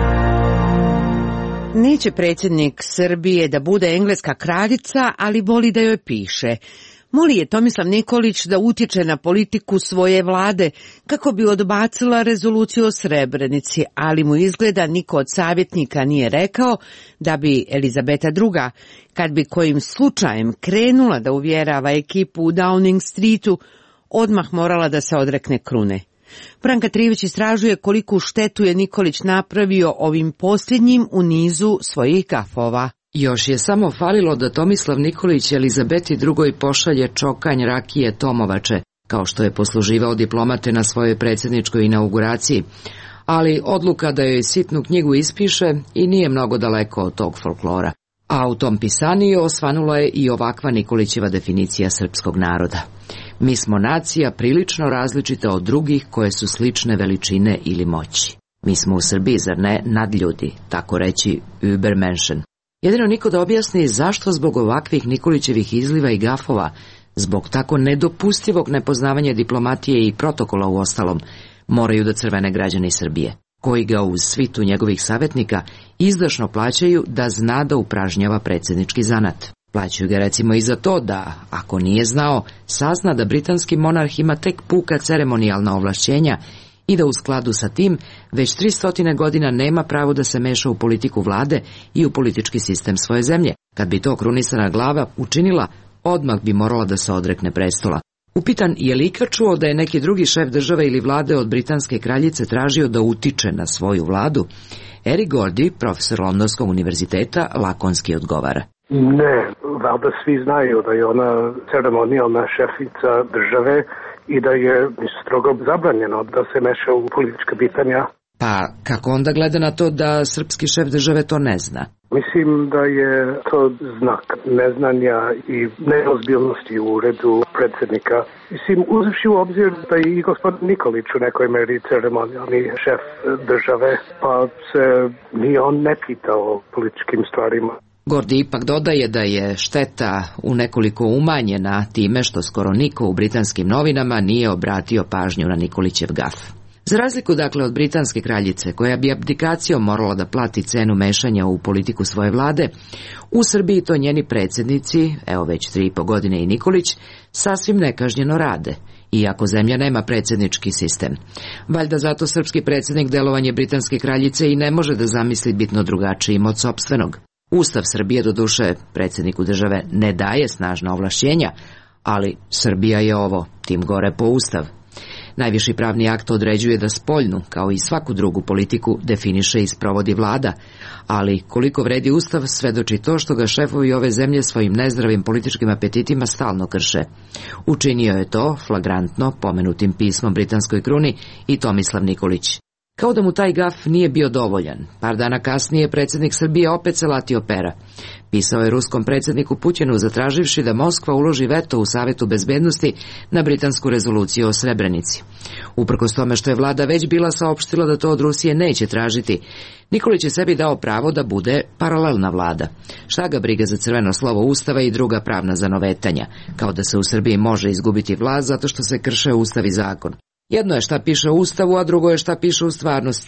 Neće predsjednik Srbije da bude engleska kraljica, ali voli da joj piše. Moli je Tomislav Nikolić da utječe na politiku svoje vlade kako bi odbacila rezoluciju o Srebrenici, ali mu izgleda niko od savjetnika nije rekao da bi Elizabeta II, kad bi kojim slučajem krenula da uvjerava ekipu u Downing Streetu, odmah morala da se odrekne krune. Branka Trivić istražuje koliku štetu je Nikolić napravio ovim posljednjim u nizu svojih gafova. Još je samo falilo da Tomislav Nikolić Elizabeti II pošalje čokanj rakije Tomovače, kao što je posluživao diplomate na svojoj predsjedničkoj inauguraciji, ali odluka da joj sitnu knjigu ispiše i nije mnogo daleko od tog folklora. A u tom pisaniju osvanula je i ovakva Nikolićeva definicija srpskog naroda. Mi smo nacija prilično različita od drugih koje su slične veličine ili moći. Mi smo u Srbiji, zar ne, nadljudi, tako reći Übermenschen. Jedino niko da objasni zašto zbog ovakvih Nikolićevih izliva i gafova, zbog tako nedopustivog nepoznavanja diplomatije i protokola u ostalom, moraju da crvene građani Srbije, koji ga uz svitu njegovih savjetnika izdašno plaćaju da zna da upražnjava predsjednički zanat. Plaćaju ga recimo i za to da, ako nije znao, sazna da britanski monarh ima tek puka ceremonijalna ovlašćenja i da u skladu sa tim već 300 godina nema pravo da se meša u politiku vlade i u politički sistem svoje zemlje. Kad bi to krunisana glava učinila, odmah bi morala da se odrekne prestola. Upitan je li ikad čuo da je neki drugi šef države ili vlade od britanske kraljice tražio da utiče na svoju vladu, Eric Gordy, profesor Londonskog univerziteta, lakonski odgovara. Ne, valjda svi znaju da je ona ceremonijalna šefica države i da je strogo zabranjeno da se meša u politička pitanja. Pa kako onda gleda na to da srpski šef države to ne zna? Mislim da je to znak neznanja i neozbiljnosti u uredu predsjednika. Mislim, uzevši u obzir da je i gospodin Nikolić u nekoj meri ceremonijalni šef države, pa se ni on ne pita o političkim stvarima. Gordy ipak dodaje da je šteta u nekoliko umanjena time što skoro niko u britanskim novinama nije obratio pažnju na Nikolićev gaf. Za razliku dakle od britanske kraljice, koja bi abdikacijom morala da plati cenu mešanja u politiku svoje vlade, u Srbiji to njeni predsjednici, evo već 3,5 godine i Nikolić, sasvim nekažnjeno rade, iako zemlja nema predsjednički sistem. Valjda zato srpski predsjednik delovanje britanske kraljice i ne može da zamisli bitno drugačijim od sopstvenog. Ustav Srbije, doduše, predsjedniku države ne daje snažna ovlašćenja, ali Srbija je ovo, tim gore po Ustav. Najviši pravni akt određuje da spoljnu, kao i svaku drugu politiku, definiše i sprovodi vlada, ali koliko vredi Ustav svedoči to što ga šefovi ove zemlje svojim nezdravim političkim apetitima stalno krše. Učinio je to flagrantno pomenutim pismom britanskoj kruni i Tomislav Nikolić. Kao da mu taj gaf nije bio dovoljan, par dana kasnije predsjednik Srbije opet se latio pera. Pisao je ruskom predsjedniku Pućinu zatraživši da Moskva uloži veto u Savetu bezbednosti na britansku rezoluciju o Srebrenici. Uprkos tome što je vlada već bila saopštila da to od Rusije neće tražiti, Nikolić je sebi dao pravo da bude paralelna vlada. Šta ga briga za crveno slovo Ustava i druga pravna zanovetanja, kao da se u Srbiji može izgubiti vlast zato što se krše Ustav i zakon. Jedno je šta piše u Ustavu, a drugo je šta piše u stvarnosti.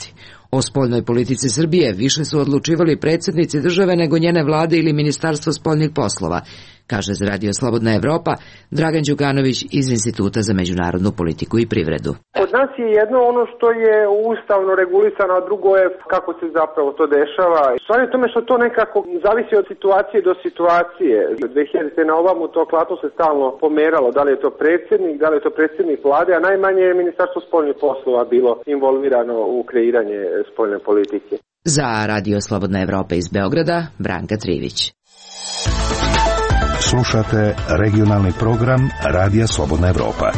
O spoljnoj politici Srbije više su odlučivali predsjednici države nego njene vlade ili Ministarstvo spoljnih poslova, kaže za Radio Slobodna Evropa Dragan Đukanović iz Instituta za međunarodnu politiku i privredu. Kod nas je jedno ono što je ustavno regulisano, a drugo je kako se zapravo to dešava. Stvar je tome što to nekako zavisi od situacije do situacije. 2000. na ovamo to klatno se stalno pomeralo, da li je to predsjednik, da li je to predsjednik vlade, a najmanje je Ministarstvo spoljnih poslova bilo involvirano u kreiranje spoljne politike. Za Radio Slobodna Evropa iz Beograda, Branka Trivić. Slušate regionalni program Radija Slobodna Evropa.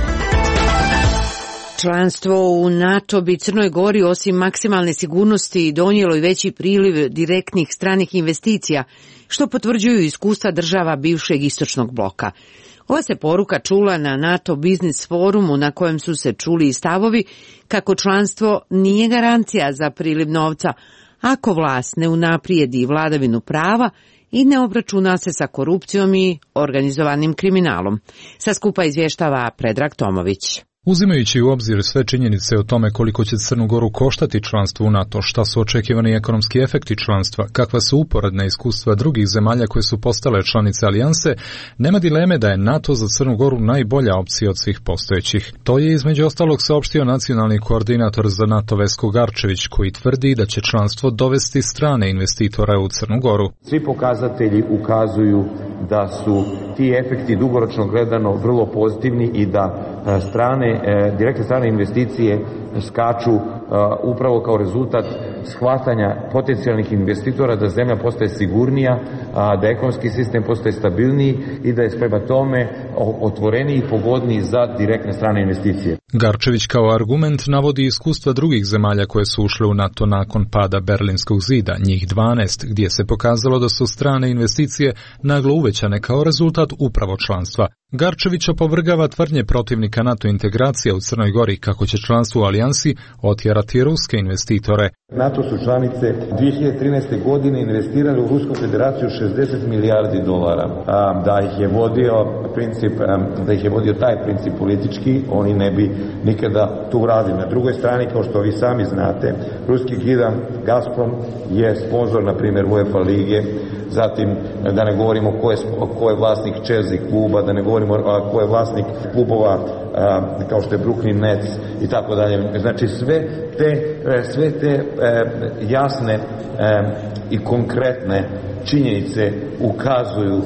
Članstvo u NATO bi Crnoj Gori osim maksimalne sigurnosti donijelo i veći priliv direktnih stranih investicija, što potvrđuju iskustva država bivšeg istočnog bloka. Ova se poruka čula na NATO Biznis forumu na kojem su se čuli i stavovi kako članstvo nije garancija za priliv novca ako vlast ne unaprijedi vladavinu prava i ne obračuna se sa korupcijom i organizovanim kriminalom. Sa skupa izvještava Predrag Tomović. Uzimajući u obzir sve činjenice o tome koliko će Crnu Goru koštati članstvo u NATO, šta su očekivani ekonomski efekti članstva, kakva su uporedna iskustva drugih zemalja koje su postale članice alijanse, nema dileme da je NATO za Crnu Goru najbolja opcija od svih postojećih. To je između ostalog saopštio nacionalni koordinator za NATO Vesko Garčević, koji tvrdi da će članstvo dovesti strane investitore u Crnu Goru. Svi pokazatelji ukazuju da su ti efekti dugoročno gledano vrlo pozitivni i da direktne strane investicije skaču upravo kao rezultat shvatanja potencijalnih investitora da zemlja postaje sigurnija, da ekonomski sistem postaje stabilniji i da je prema tome otvoreniji i pogodniji za direktne strane investicije. Garčević kao argument navodi iskustva drugih zemalja koje su ušle u NATO nakon pada Berlinskog zida, njih 12, gdje se pokazalo da su strane investicije naglo uvećane kao rezultat upravo članstva. Garčević opovrgava tvrdnje protivnika NATO integracija u Crnoj Gori kako će članstvo u alijansi otjerati ruske investitore. NATO su članice 2013. godine investirali u Rusku federaciju $60 milijardi. Da ih je vodio taj princip politički, oni ne bi nikada to uradili. Na drugoj strani, kao što vi sami znate, ruski gigant Gazprom je sponzor, na primjer, UEFA lige, zatim da ne govorimo ko je vlasnik Chelsea kluba, da ne govorimo ko je vlasnik klubova kao što je Brooklyn Nets i tako dalje. Znači sve te jasne i konkretne činjenice ukazuju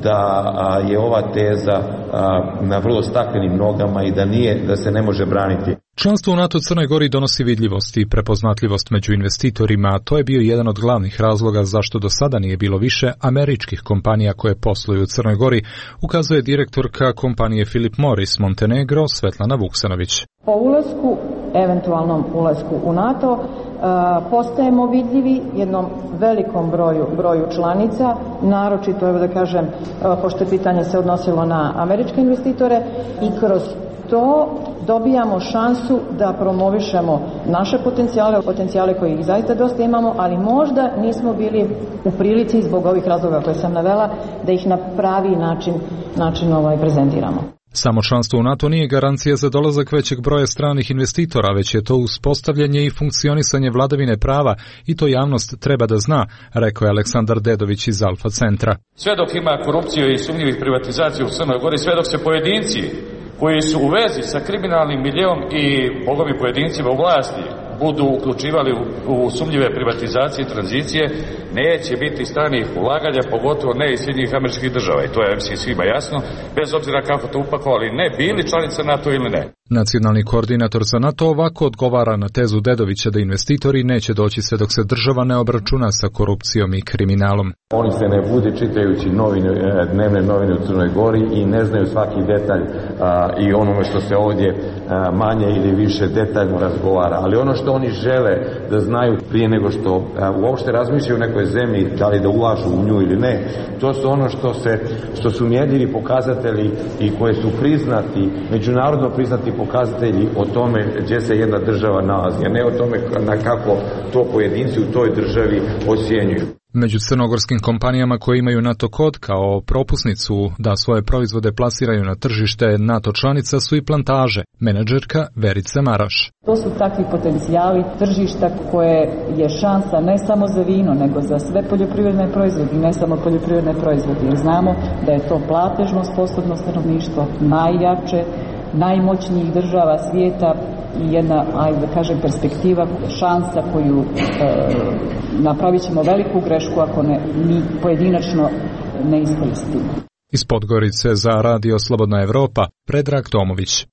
da je ova teza na vrlo staklenim nogama i da se ne može braniti. Članstvo u NATO Crnoj Gori donosi vidljivost i prepoznatljivost među investitorima, a to je bio jedan od glavnih razloga zašto do sada nije bilo više američkih kompanija koje posluju u Crnoj Gori, ukazuje direktorka kompanije Philip Morris Montenegro Svetlana Vuksanović. Po ulasku, eventualnom ulasku u NATO, postajemo vidljivi jednom velikom broju članica, naročito, evo da kažem, pošto je pitanje se odnosilo na američke investitore, i kroz to dobijamo šansu da promovišemo naše potencijale koje ih zaista dosta imamo, ali možda nismo bili u prilici zbog ovih razloga koje sam navela da ih na pravi način prezentiramo. Samo članstvo u NATO nije garancija za dolazak većeg broja stranih investitora, već je to uspostavljanje i funkcionisanje vladavine prava i to javnost treba da zna, rekao je Aleksandar Dedović iz Alfa centra. Sve dok ima korupcije i sumnjivih privatizacija u Crnoj Gori, sve dok se pojedinci koji su u vezi sa kriminalnim miljeom i bogovi pojedincima u vlasti budu uključivali u sumnjive privatizacije i tranzicije, neće biti stranih ulaganja, pogotovo ne iz Sjedinjenih Američkih Država. I to je svima jasno, bez obzira kako to upakovali, ne bili članica NATO ili ne. Nacionalni koordinator za NATO ovako odgovara na tezu Dedovića da investitori neće doći sve dok se država ne obračuna sa korupcijom i kriminalom. Oni se ne bude čitajući dnevne novine u Crnoj Gori i ne znaju svaki detalj i onome što se ovdje manje ili više detaljno razgovara. Ali ono što oni žele da znaju prije nego što uopšte razmišljaju o nekoj zemlji, da li da ulažu u nju ili ne, to su ono što su mjerljivi pokazatelji i koje su priznati, međunarodno priznati pokazatelji o tome gdje se jedna država nalazi, a ne o tome kako to pojedinci u toj državi ocjenjuju. Među crnogorskim kompanijama koje imaju NATO kod kao propusnicu da svoje proizvode plasiraju na tržište NATO članica su i plantaže. Menadžerka Verica Maraš. To su takvi potencijali tržišta koje je šansa ne samo za vino, nego za sve poljoprivredne proizvode i ne samo poljoprivredne proizvode. Jer znamo da je to platežno sposobno stanovništvo najjače, najmoćnijih država svijeta i jedna, ajde da kažem, perspektiva, šansa koju napravit ćemo veliku grešku ako mi pojedinačno ne iskoristimo. Iz Podgorice za Radio Slobodna Evropa, Predrag Tomović.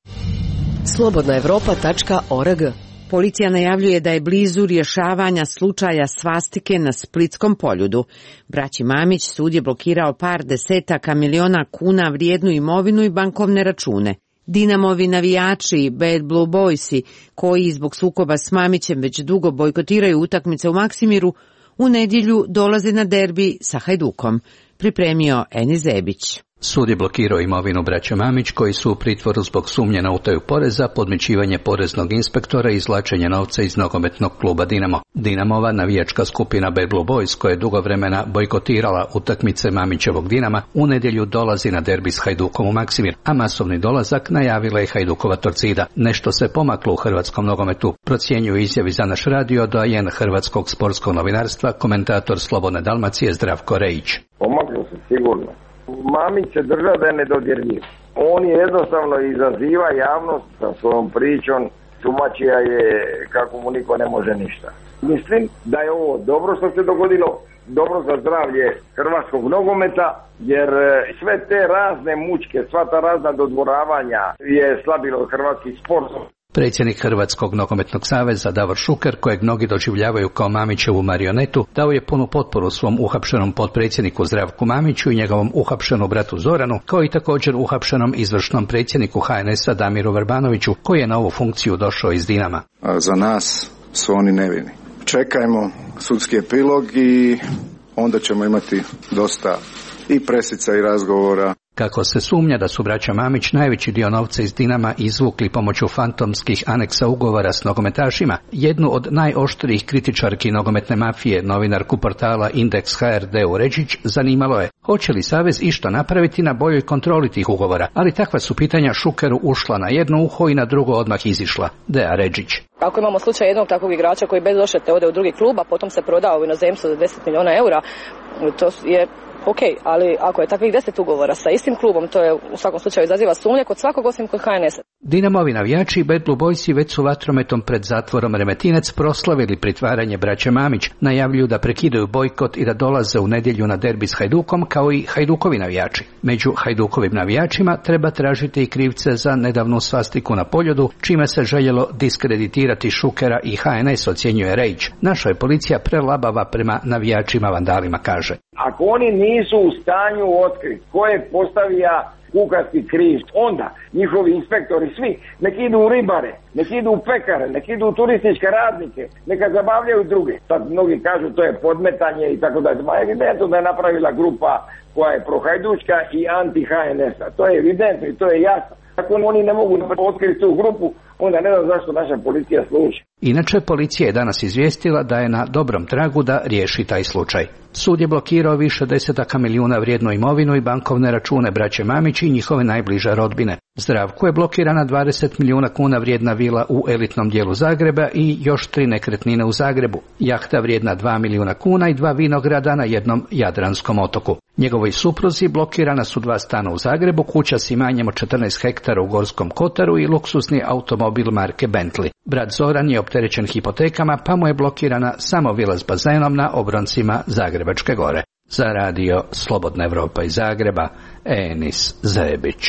slobodnaevropa.org. Policija najavljuje da je blizu rješavanja slučaja svastike na Splitskom Poljudu. Braći Mamić sud je blokirao par desetaka miliona kuna vrijednu imovinu i bankovne račune. Dinamovi navijači, Bad Blue Boysi, koji zbog sukoba s Mamićem već dugo bojkotiraju utakmice u Maksimiru, u nedjelju dolaze na derbi sa Hajdukom. Pripremio Eni Zebić. Sud je blokirao imovinu braća Mamić koji su u pritvoru zbog sumnje na utaju poreza, podmićivanje poreznog inspektora i izvlačenje novca iz nogometnog kluba Dinamo. Dinamova navijačka skupina Bad Blue Boys, koja je dugo vremena bojkotirala utakmice Mamićevog Dinama, u nedjelju dolazi na derbi s Hajdukom u Maksimir, a masovni dolazak najavila je Hajdukova Torcida. Nešto se pomaklo u hrvatskom nogometu, procjenjuju izjavi za naš radio doajen hrvatskog sportskog novinarstva, komentator Slobodne Dalmacije Zdravko Rejić. Pomaklo se sigurno. Mamić se drža da je nedodirljiv. On je jednostavno izaziva javnost sa svojom pričom, tumačija je kako mu niko ne može ništa. Mislim da je ovo dobro što se dogodilo, dobro za zdravlje hrvatskog nogometa, jer sve te razne mučke, sva ta razna dodvoravanja je slabilo hrvatski sport. Predsjednik Hrvatskog nogometnog saveza Davor Šuker, kojeg mnogi doživljavaju kao Mamićevu marionetu, dao je punu potporu svom uhapšenom potpredsjedniku Zdravku Mamiću i njegovom uhapšenom bratu Zoranu, kao i također uhapšenom izvršnom predsjedniku HNS-a Damiru Vrbanoviću, koji je na ovu funkciju došao iz Dinama. Za nas su oni nevini. Čekajmo sudski epilog i onda ćemo imati dosta i presica i razgovora. Kako se sumnja da su braća Mamić najveći dio novca iz Dinama izvukli pomoću fantomskih aneksa ugovora s nogometašima, jednu od najoštrijih kritičarki nogometne mafije, novinarku portala Indeks HR Deu Ređić, zanimalo je hoće li Savez išta napraviti na boljoj kontroli tih ugovora, ali takva su pitanja Šukeru ušla na jedno uho i na drugo odmah izišla. Dea Ređić. Ako imamo slučaj jednog takvog igrača koji bez odštete ode u drugi klub, a potom se prodao u inozemstvu za 10 milijuna eura, to je ok, ali ako je takvih 10 ugovora sa istim klubom, to je u svakom slučaju izaziva sumnje kod svakog osim kod HNS-a. Dinamovi navijači i Bad Blue Boysi već su vatrometom pred zatvorom Remetinec proslavili pritvaranje braće Mamić, najavljuju da prekidaju bojkot i da dolaze u nedjelju na derbi s Hajdukom kao i Hajdukovi navijači. Među Hajdukovim navijačima treba tražiti i krivce za nedavnu svastiku na Poljudu, čime se željelo diskreditirati Šukera i HNS, ocjenjuje Rejić. Naša je policija prelabava prema navijačima vandalima, kaže. Ako oni nisu u stanju otkriti ko je postavija kukarski križ, onda njihovi inspektori svi nek idu u ribare, nek idu u pekare, nek idu u turističke radnike, neka zabavljaju druge. Sad mnogi kažu to je podmetanje i tako dalje. Ma evidentno da je napravila grupa koja je prohajdučka i anti-HNS-a. To je evidentno i to je jasno. Ako oni ne mogu otkriti tu grupu, onda ne znam zašto naša policija služi. Inače, policija je danas izvijestila da je na dobrom tragu da riješi taj slučaj. Sud je blokirao više desetaka milijuna vrijednu imovinu i bankovne račune braće Mamić i njihove najbliže rodbine. Zdravku je blokirana 20 milijuna kuna vrijedna vila u elitnom dijelu Zagreba i još 3 nekretnine u Zagrebu. Jahta vrijedna 2 milijuna kuna i 2 vinograda na jednom jadranskom otoku. Njegovoj supruzi blokirana su 2 stana u Zagrebu, kuća s imanjem od 14 hektara u Gorskom Kotaru i luksuzni automobil marke Bentley. Brat Zoran je opterećen hipotekama, pa mu je blokirana samo vila s bazenom na obroncima Zagrebačke gore. Za radio Slobodna Evropa iz Zagreba, Enis Zebić.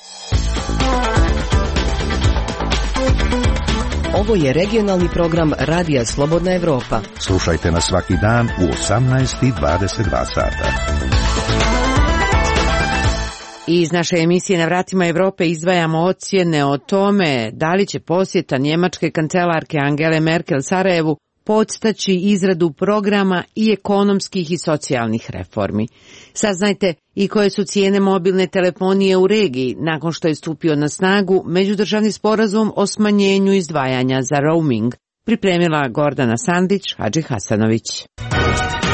Ovo je regionalni program Radija Slobodna Evropa. Slušajte nas svaki dan u 18:22 sata. Iz naše emisije Na vratima Evrope izdvajamo ocjene o tome da li će posjeta njemačke kancelarke Angele Merkel Sarajevu podstaći izradu programa i ekonomskih i socijalnih reformi. Saznajte i koje su cijene mobilne telefonije u regiji nakon što je stupio na snagu međudržavni sporazum o smanjenju izdvajanja za roaming. Pripremila Gordana Sandić, Hadži Hasanović.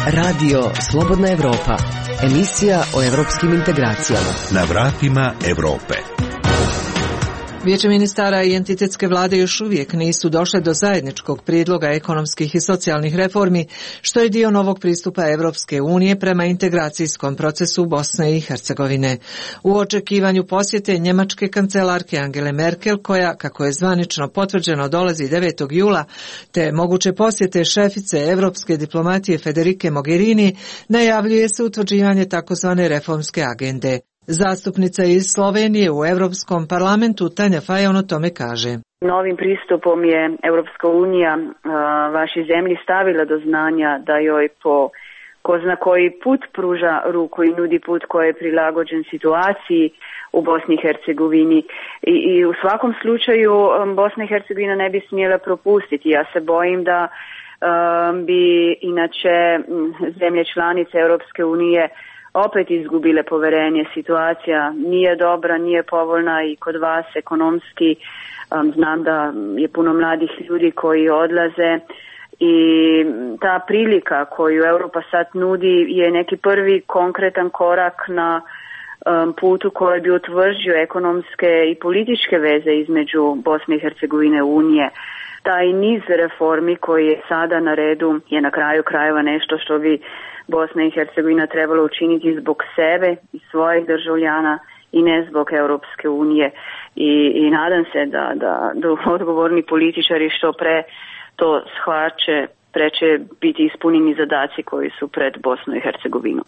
Radio Slobodna Evropa, emisija o evropskim integracijama. Na vratima Evrope. Vijeće ministara i entitetske vlade još uvijek nisu došle do zajedničkog prijedloga ekonomskih i socijalnih reformi, što je dio novog pristupa Evropske unije prema integracijskom procesu Bosne i Hercegovine. U očekivanju posjete njemačke kancelarke Angele Merkel, koja, kako je zvanično potvrđeno, dolazi 9. jula, te moguće posjete šefice evropske diplomatije Federike Mogherini, najavljuje se utvrđivanje takozvane reformske agende. Zastupnica iz Slovenije u Europskom parlamentu Tanja Fajon o tome kaže. Novim pristupom je Europska unija vašoj zemlji stavila do znanja da joj po ko zna koji put pruža ruku i nudi put koji je prilagođen situaciji u Bosni i Hercegovini. I u svakom slučaju Bosna i Hercegovina ne bi smjela propustiti. Ja se bojim da bi inače zemlje članice Europske unije opet izgubile poverenje. Situacija nije dobra, nije povoljna i kod vas ekonomski. Znam da je puno mladih ljudi koji odlaze i ta prilika koju Europa sad nudi je neki prvi konkretan korak na putu koji bi utvrđio ekonomske i političke veze između Bosne i Hercegovine i Unije. Taj niz reformi koji je sada na redu je na kraju krajeva nešto što bi Bosna i Hercegovina trebala učiniti zbog sebe i svojih državljana i ne zbog Europske unije. I nadam se da odgovorni političari što pre to shvaće, pre će biti ispunjeni zadaci koji su pred Bosnu i Hercegovinu.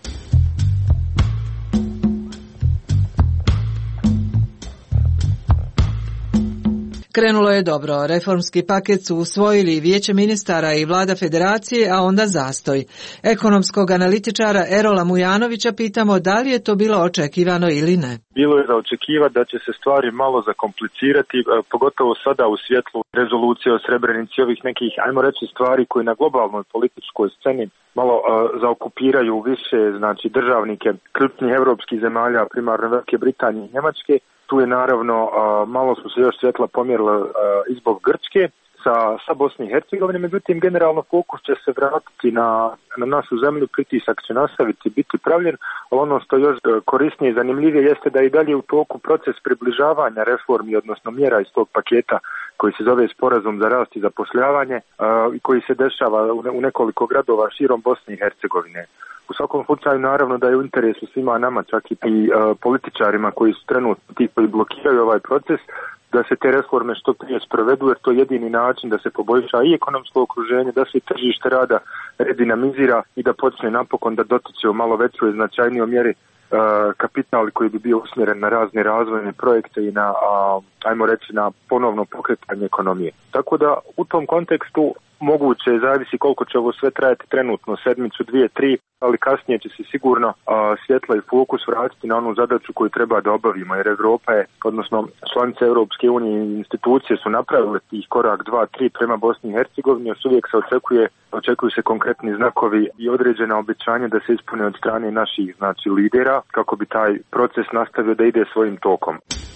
Krenulo je dobro. Reformski paket su usvojili Vijeće ministara i vlada federacije, a onda zastoj. Ekonomskog analitičara Erola Mujanovića pitamo da li je to bilo očekivano ili ne. Bilo je za očekivati da će se stvari malo zakomplicirati, pogotovo sada u svjetlu rezolucije o Srebrenici, ovih nekih, ajmo reći, stvari koje na globalnoj političkoj sceni malo zaokupiraju više, znači, državnike ključnih evropskih zemalja, primarno Velike Britanije i Njemačke. Tu je naravno, malo su se još svjetla pomjerila i zbog Grčke sa Bosne i Hercegovine, međutim generalno fokus će se vratiti na našu zemlju, pritisak će nastaviti biti pravljen, ali ono što još korisnije i zanimljivije jeste da i dalje u toku proces približavanja reformi, odnosno mjera iz tog paketa koji se zove Sporazum za rast i zapošljavanje i koji se dešava u nekoliko gradova širom Bosne i Hercegovine. U svakom slučaju naravno da je u interesu svima nama, čak i političarima koji su trenutno ti koji blokiraju ovaj proces, da se te reforme što prije sprovedu, jer to je jedini način da se poboljša i ekonomsko okruženje, da se tržište rada redinamizira i da počne napokon da dotiče u malo većoj i značajnijoj mjeri kapital koji bi bio usmjeren na razne razvojne projekte i na, ajmo reći, na ponovno pokretanje ekonomije. Tako da u tom kontekstu moguće zavisi koliko će ovo sve trajati trenutno, sedmicu, 2, 3, ali kasnije će se sigurno svjetlo i fokus vratiti na onu zadaću koju treba da obavimo, jer Evropa je, odnosno članice Europske unije i institucije su napravile tih korak 2, 3 prema Bosni i Hercegovini, još uvijek se očekuju se konkretni znakovi i određena obećanja da se ispune od strane naših, znači, lidera, kako bi taj proces nastavio da ide svojim tokom.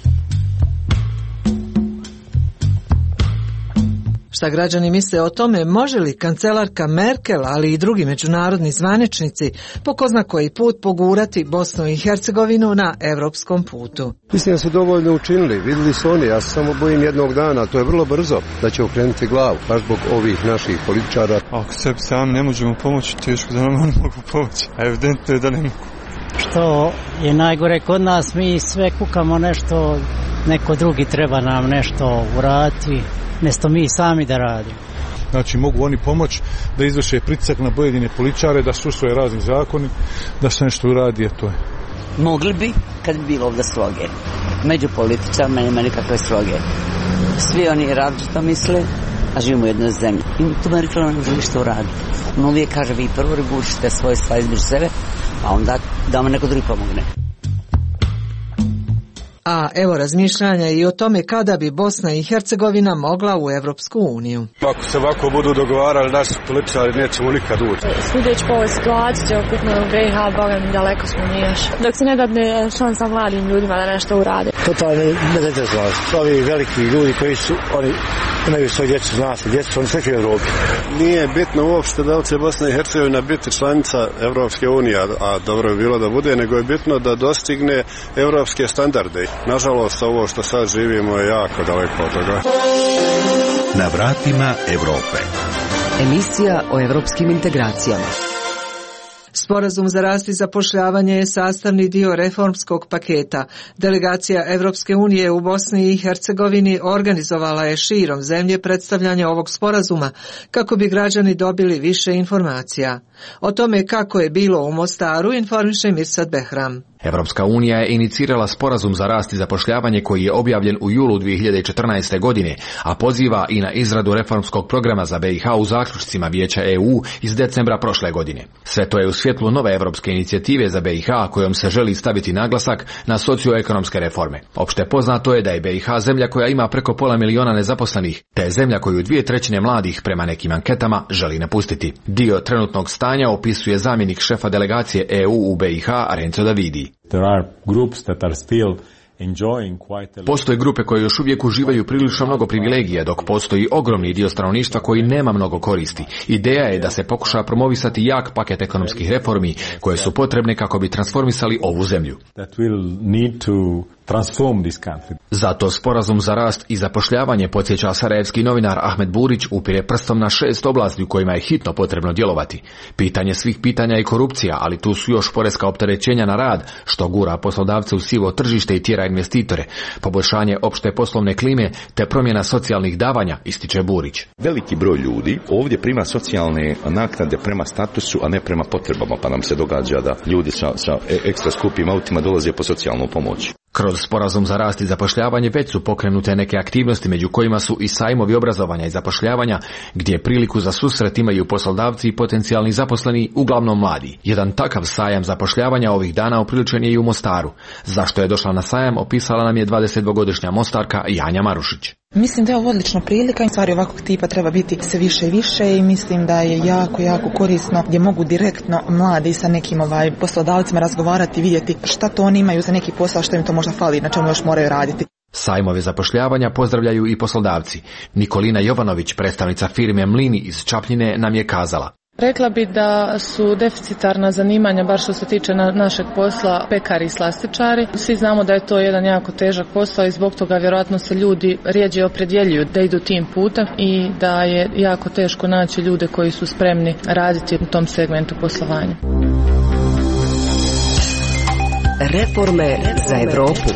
Šta građani misle o tome, može li kancelarka Merkel, ali i drugi međunarodni zvaničnici po ko zna koji put pogurati Bosnu i Hercegovinu na evropskom putu? Mislim da su dovoljno učinili, vidjeli su oni, ja se samo bojim jednog dana, to je vrlo brzo da će okrenuti glavu, baš zbog ovih naših političara. Ako sebi sami ne možemo pomoći, teško da nam oni mogu pomoći, a evidentno je da ne mogu. Što je najgore kod nas, mi sve kukamo nešto, neko drugi treba nam nešto uraditi, mjesto mi sami da radimo. Znači mogu oni pomoći da izvrše pritisak na pojedine političare, da su svoje razni zakoni, da se nešto uradi, a to je. Mogli bi, kad bi bilo ovdje sloge. Među političarima nema nikakve sloge. Svi oni različito misle, a živimo u jednoj zemlji. I tu Merkel ne može ništa uraditi. On uvijek kaže, vi prvo regulišite svoje stvari između sebe, a onda da vam neko drugi pomogne. A evo razmišljanja i o tome kada bi Bosna i Hercegovina mogla u Evropsku uniju. Ako se ovako budu dogovarali naši političari, nećemo nikad ući. Sudeći po ovoj situaciji, ukupno u BiH, Boga mi daleko smo niješ. Dok se ne dadne šansa mladim ljudima da nešto urade. Totalno nezainteresovani. Ovi veliki ljudi koji su, oni imaju svoju djecu, zna se, djecu, oni sve u Evropi. Nije bitno uopšte da li će Bosna i Hercegovina biti članica Evropske unije, a dobro je bilo da bude, nego je bitno da dostigne evropske standarde. Nažalost, ovo što sad živimo je jako daleko od toga. Na vratima Evrope. Emisija o evropskim integracijama. Sporazum za rast i zapošljavanje je sastavni dio reformskog paketa. Delegacija Evropske unije u Bosni i Hercegovini organizovala je širom zemlje predstavljanje ovog sporazuma kako bi građani dobili više informacija. O tome kako je bilo u Mostaru informiše Mirsad Behram. Evropska unija je inicirala sporazum za rast i zapošljavanje koji je objavljen u julu 2014. godine, a poziva i na izradu reformskog programa za BiH u zaključcima Vijeća EU iz decembra prošle godine. Sve to je u svjetlu nove evropske inicijative za BiH kojom se želi staviti naglasak na socioekonomske reforme. Opšte poznato je da je BiH zemlja koja ima preko 500 000 nezaposlenih, te je zemlja koju 2/3 mladih prema nekim anketama želi napustiti. Dio trenutnog stanja opisuje zamjenik šefa delegacije EU u BiH Renzo Davidi. Postoje grupe koje još uvijek uživaju prilično mnogo privilegija, dok postoji ogromni dio stanovništva koji nema mnogo koristi. Ideja je da se pokuša promovisati jak paket ekonomskih reformi koje su potrebne kako bi transformisali ovu zemlju. Zato sporazum za rast i zapošljavanje, podsjeća sarajevski novinar Ahmed Burić, upire prstom na 6 oblasti u kojima je hitno potrebno djelovati. Pitanje svih pitanja je korupcija, ali tu su još poreska opterećenja na rad, što gura poslodavce u sivo tržište i tjera investitore, poboljšanje opšte poslovne klime te promjena socijalnih davanja, ističe Burić. Veliki broj ljudi ovdje prima socijalne naknade prema statusu, a ne prema potrebama, pa nam se događa da ljudi sa ekstra skupim autima dolaze po socijalnu pomoć. Kroz sporazum za rast i zapošljavanje već su pokrenute neke aktivnosti, među kojima su i sajmovi obrazovanja i zapošljavanja, gdje priliku za susret imaju poslodavci i potencijalni zaposleni, uglavnom mladi. Jedan takav sajam zapošljavanja ovih dana upriličen je i u Mostaru. Zašto je došla na sajam, opisala nam je 22-godišnja Mostarka Janja Marušić. Mislim da je ovo odlična prilika, stvari ovakvog tipa treba biti sve više i više i mislim da je jako korisno gdje mogu direktno mladi sa nekim poslodavcima razgovarati i vidjeti šta to oni imaju za neki posao, što im to možda fali, na čemu još moraju raditi. Sajmove zapošljavanja pozdravljaju i poslodavci. Nikolina Jovanović, predstavnica firme Mlini iz Čapljine, nam je kazala. Rekla bi da su deficitarna zanimanja, bar što se tiče našeg posla, pekari i slastičari. Svi znamo da je to jedan jako težak posao i zbog toga vjerojatno se ljudi rijeđe opredjeljuju da idu tim putem i da je jako teško naći ljude koji su spremni raditi u tom segmentu poslovanja. Reforme za Evropu.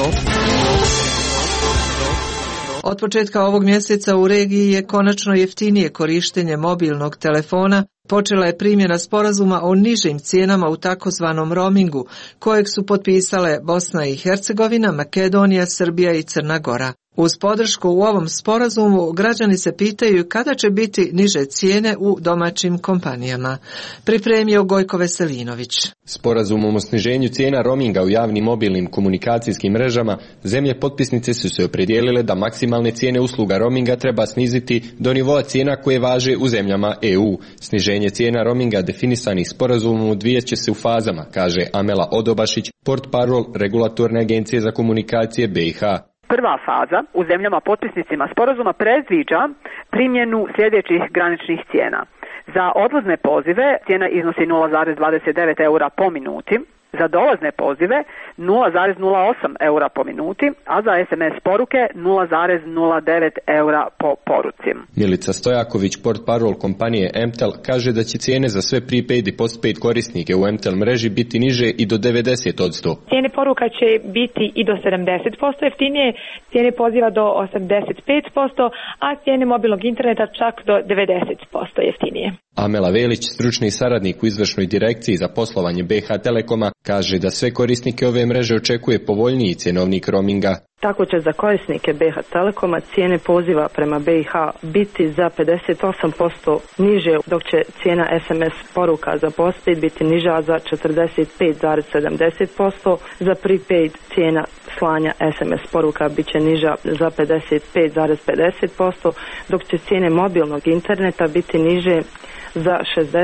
Od početka ovog mjeseca u regiji je konačno jeftinije korištenje mobilnog telefona. Počela je primjena sporazuma o nižim cijenama u takozvanom roamingu, kojeg su potpisale Bosna i Hercegovina, Makedonija, Srbija i Crna Gora. Uz podršku u ovom sporazumu građani se pitaju kada će biti niže cijene u domaćim kompanijama. Pripremio Gojko Veselinović. Sporazumom o sniženju cijena roaminga u javnim mobilnim komunikacijskim mrežama, zemlje potpisnice su se opredijelile da maksimalne cijene usluga roaminga treba sniziti do nivoa cijena koje važe u zemljama EU. Sniženje cijena roaminga definisanih sporazumom odvijat će se u fazama, kaže Amela Odobašić, portparol Regulatorne agencije za komunikacije BiH. Prva faza u zemljama potpisnicima sporazuma predviđa primjenu sljedećih graničnih cijena. Za odlazne pozive cijena iznosi 0,29 eura po minuti, za dolazne pozive 0,08 eura po minuti, a za SMS poruke 0,09 eura po poruci. Milica Stojaković, portparol kompanije Mtel, kaže da će cijene za sve prepaid i postpaid korisnike u Mtel mreži biti niže i do 90%. Cijene poruka će biti i do 70% jeftinije, cijene poziva do 85%, a cijene mobilnog interneta čak do 90% jeftinije. Amela Velić, stručni saradnik u izvršnoj direkciji za poslovanje BiH Telekoma, kaže da sve korisnike ove mreže očekuje povoljniji cjenovnik roaminga. Tako će za korisnike BiH Telekoma cijene poziva prema BiH biti za 58% niže, dok će cijena SMS poruka za postpaid biti niža za 45,70%, za prepaid cijena slanja SMS poruka bit će niža za 55,50%, dok će cijene mobilnog interneta biti niže za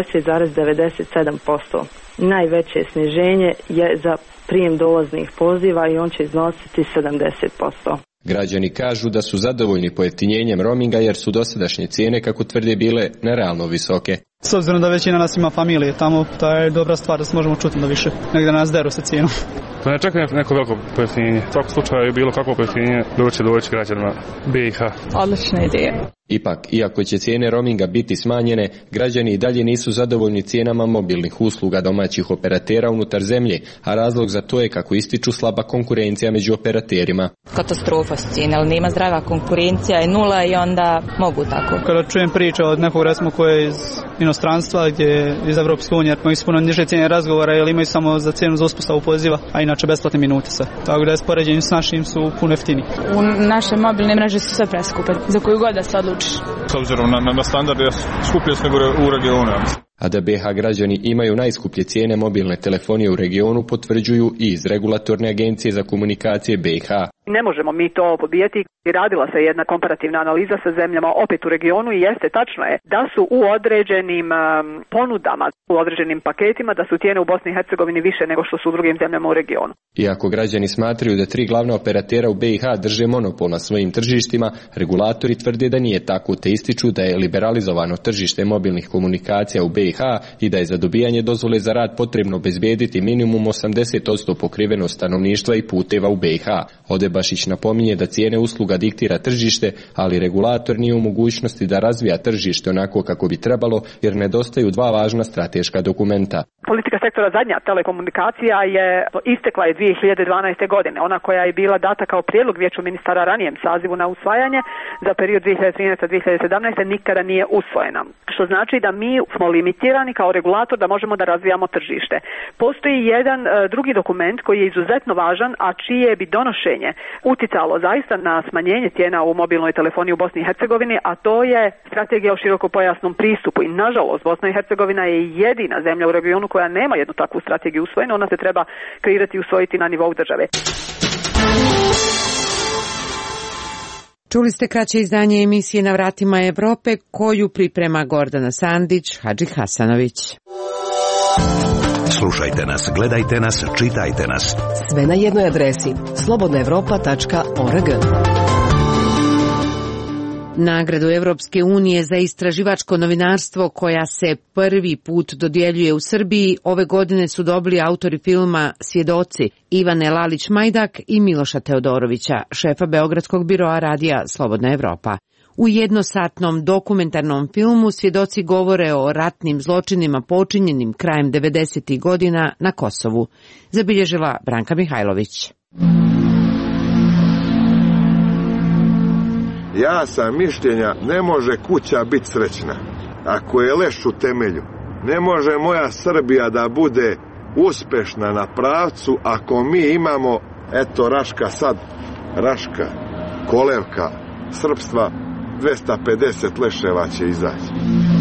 60,97%. Najveće sniženje je za prijem dolaznih poziva i on će iznositi 70%. Građani kažu da su zadovoljni pojeftinjenjem roaminga jer su dosadašnje cijene, kako tvrde, bile nerealno visoke. S obzirom da većina nas ima familije tamo, to je dobra stvar da se možemo čuti da više, negdje nas deru sa cijenom. Pa ne čekam neko veliko pojeftinjenje. U svakom slučaju bilo kakvo pojeftinjenje doći građanima BiH. Odlična ideja. Ipak, iako će cijene roaminga biti smanjene, građani i dalje nisu zadovoljni cijenama mobilnih usluga domaćih operatera unutar zemlje, a razlog za to je, kako ističu, slaba konkurencija među operaterima. Katastrofa su cijene, ali nema zdrava konkurencija, je nula i onda mogu tako. Kada čujem priče od nekog, recimo, koje je iz inostranstva, gdje je iz Evropske unije, imaju puno niže cijene razgovora ili imaju samo za cijenu za uspostavu poziva, a inače besplatne minute sve. Tako da je spoređenju s našim su puno jeftini. U naše mobilne mreže su sve preskupe, za koju god da se odlučiš. S obzirom na standard je skuplje nego u regionu. A da BiH građani imaju najskuplje cijene mobilne telefonije u regionu potvrđuju i iz Regulatorne agencije za komunikacije BiH. Ne možemo mi to pobijeti. Radila se jedna komparativna analiza sa zemljama opet u regionu i jeste, tačno je da su u određenim ponudama, u određenim paketima, da su cijene u Bosni i Hercegovini više nego što su u drugim zemljama u regionu. Iako građani smatraju da 3 glavna operatera u BiH drže monopol na svojim tržištima, regulatori tvrde da nije tako, te ističu da je liberalizovano tržište mobilnih komunikacija u BiH i da je za dobijanje dozvole za rad potrebno obezbediti minimum 80% pokrivenost stanovništva i puteva u BiH. Odebašić napominje da cijene usluga diktira tržište, ali regulator nije u mogućnosti da razvija tržište onako kako bi trebalo, jer nedostaju 2 važna strateška dokumenta. Politika sektora zadnja telekomunikacija je istekla je 2012. godine. Ona koja je bila data kao prijedlog vijeću ministara ranijem sazivu na usvajanje za period 2013-2017 nikada nije usvojena. Što znači da mi smo limitirani kao regulator da možemo da razvijamo tržište. Postoji jedan drugi dokument koji je izuzetno važan, a čije bi donošenje uticalo zaista na smanjenje cijena u mobilnoj telefoniji u Bosni i Hercegovini, a to je strategija o širokopojasnom pristupu. I nažalost Bosna i Hercegovina je jedina zemlja u regionu koja nema jednu takvu strategiju usvojenu, ona se treba kreirati i usvojiti na nivou države. Čuli ste kraće izdanje emisije Na vratima Evrope, koju priprema Gordana Sandić, Hadži Hasanović. Slušajte nas, gledajte nas, čitajte nas. Sve na jednoj adresi slobodnaevropa.org. Nagradu Evropske unije za istraživačko novinarstvo, koja se prvi put dodjeljuje u Srbiji, ove godine su dobili autori filma Svjedoci, Ivane Lalić-Majdak i Miloša Teodorovića, šefa Beogradskog biroa radija Slobodna Evropa. U jednosatnom dokumentarnom filmu svjedoci govore o ratnim zločinima počinjenim krajem 90. godina na Kosovu, zabilježila Branka Mihajlović. Ja sam mišljenja, ne može kuća biti srećna ako je leš u temelju. Ne može moja Srbija da bude uspešna na pravcu ako mi imamo, eto Raška sad, Raška, kolevka srpstva, 250 leševa će izaći.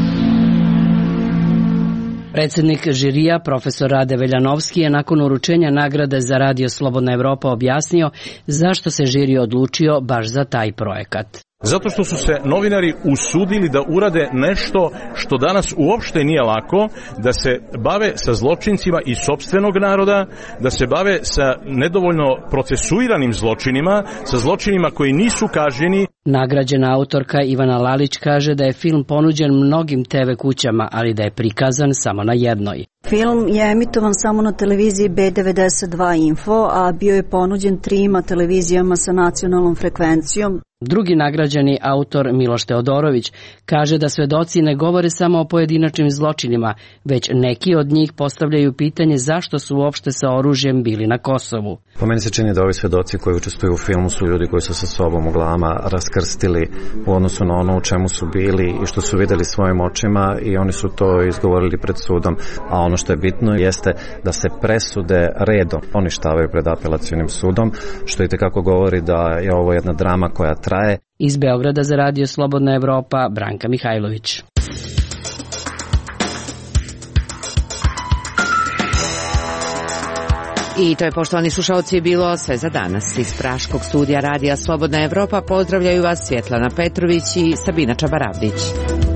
Predsjednik žirija, profesor Rade Veljanovski, je nakon uručenja nagrade za Radio Slobodna Evropa objasnio zašto se žiri odlučio baš za taj projekat. Zato što su se novinari usudili da urade nešto što danas uopšte nije lako, da se bave sa zločincima iz sopstvenog naroda, da se bave sa nedovoljno procesuiranim zločinima, sa zločinima koji nisu kažnjeni. Nagrađena autorka Ivana Lalić kaže da je film ponuđen mnogim TV kućama, ali da je prikazan samo na jednoj. Film je emitovan samo na televiziji B92 Info, a bio je ponuđen 3 televizijama sa nacionalnom frekvencijom. Drugi nagrađeni autor Miloš Teodorović kaže da svedoci ne govore samo o pojedinačnim zločinima, već neki od njih postavljaju pitanje zašto su uopšte sa oružjem bili na Kosovu. Po meni se čini da ovi svedoci koji učestvuju u filmu su ljudi koji su sa sobom u glavama raskrstili u odnosu na ono u čemu su bili i što su videli svojim očima i oni su to izgovorili pred sudom. A ono što je bitno jeste da se presude redom poništavaju pred apelacionim sudom, što itekako govori da je ovo jedna drama koja traje. Iz Beograda za Radio Slobodna Evropa, Branka Mihajlović. I to je, poštovani slušalci, bilo sve za danas. Iz Praškog studija Radija Slobodna Evropa pozdravljaju vas Svjetlana Petrović i Sabina Čabaravdić.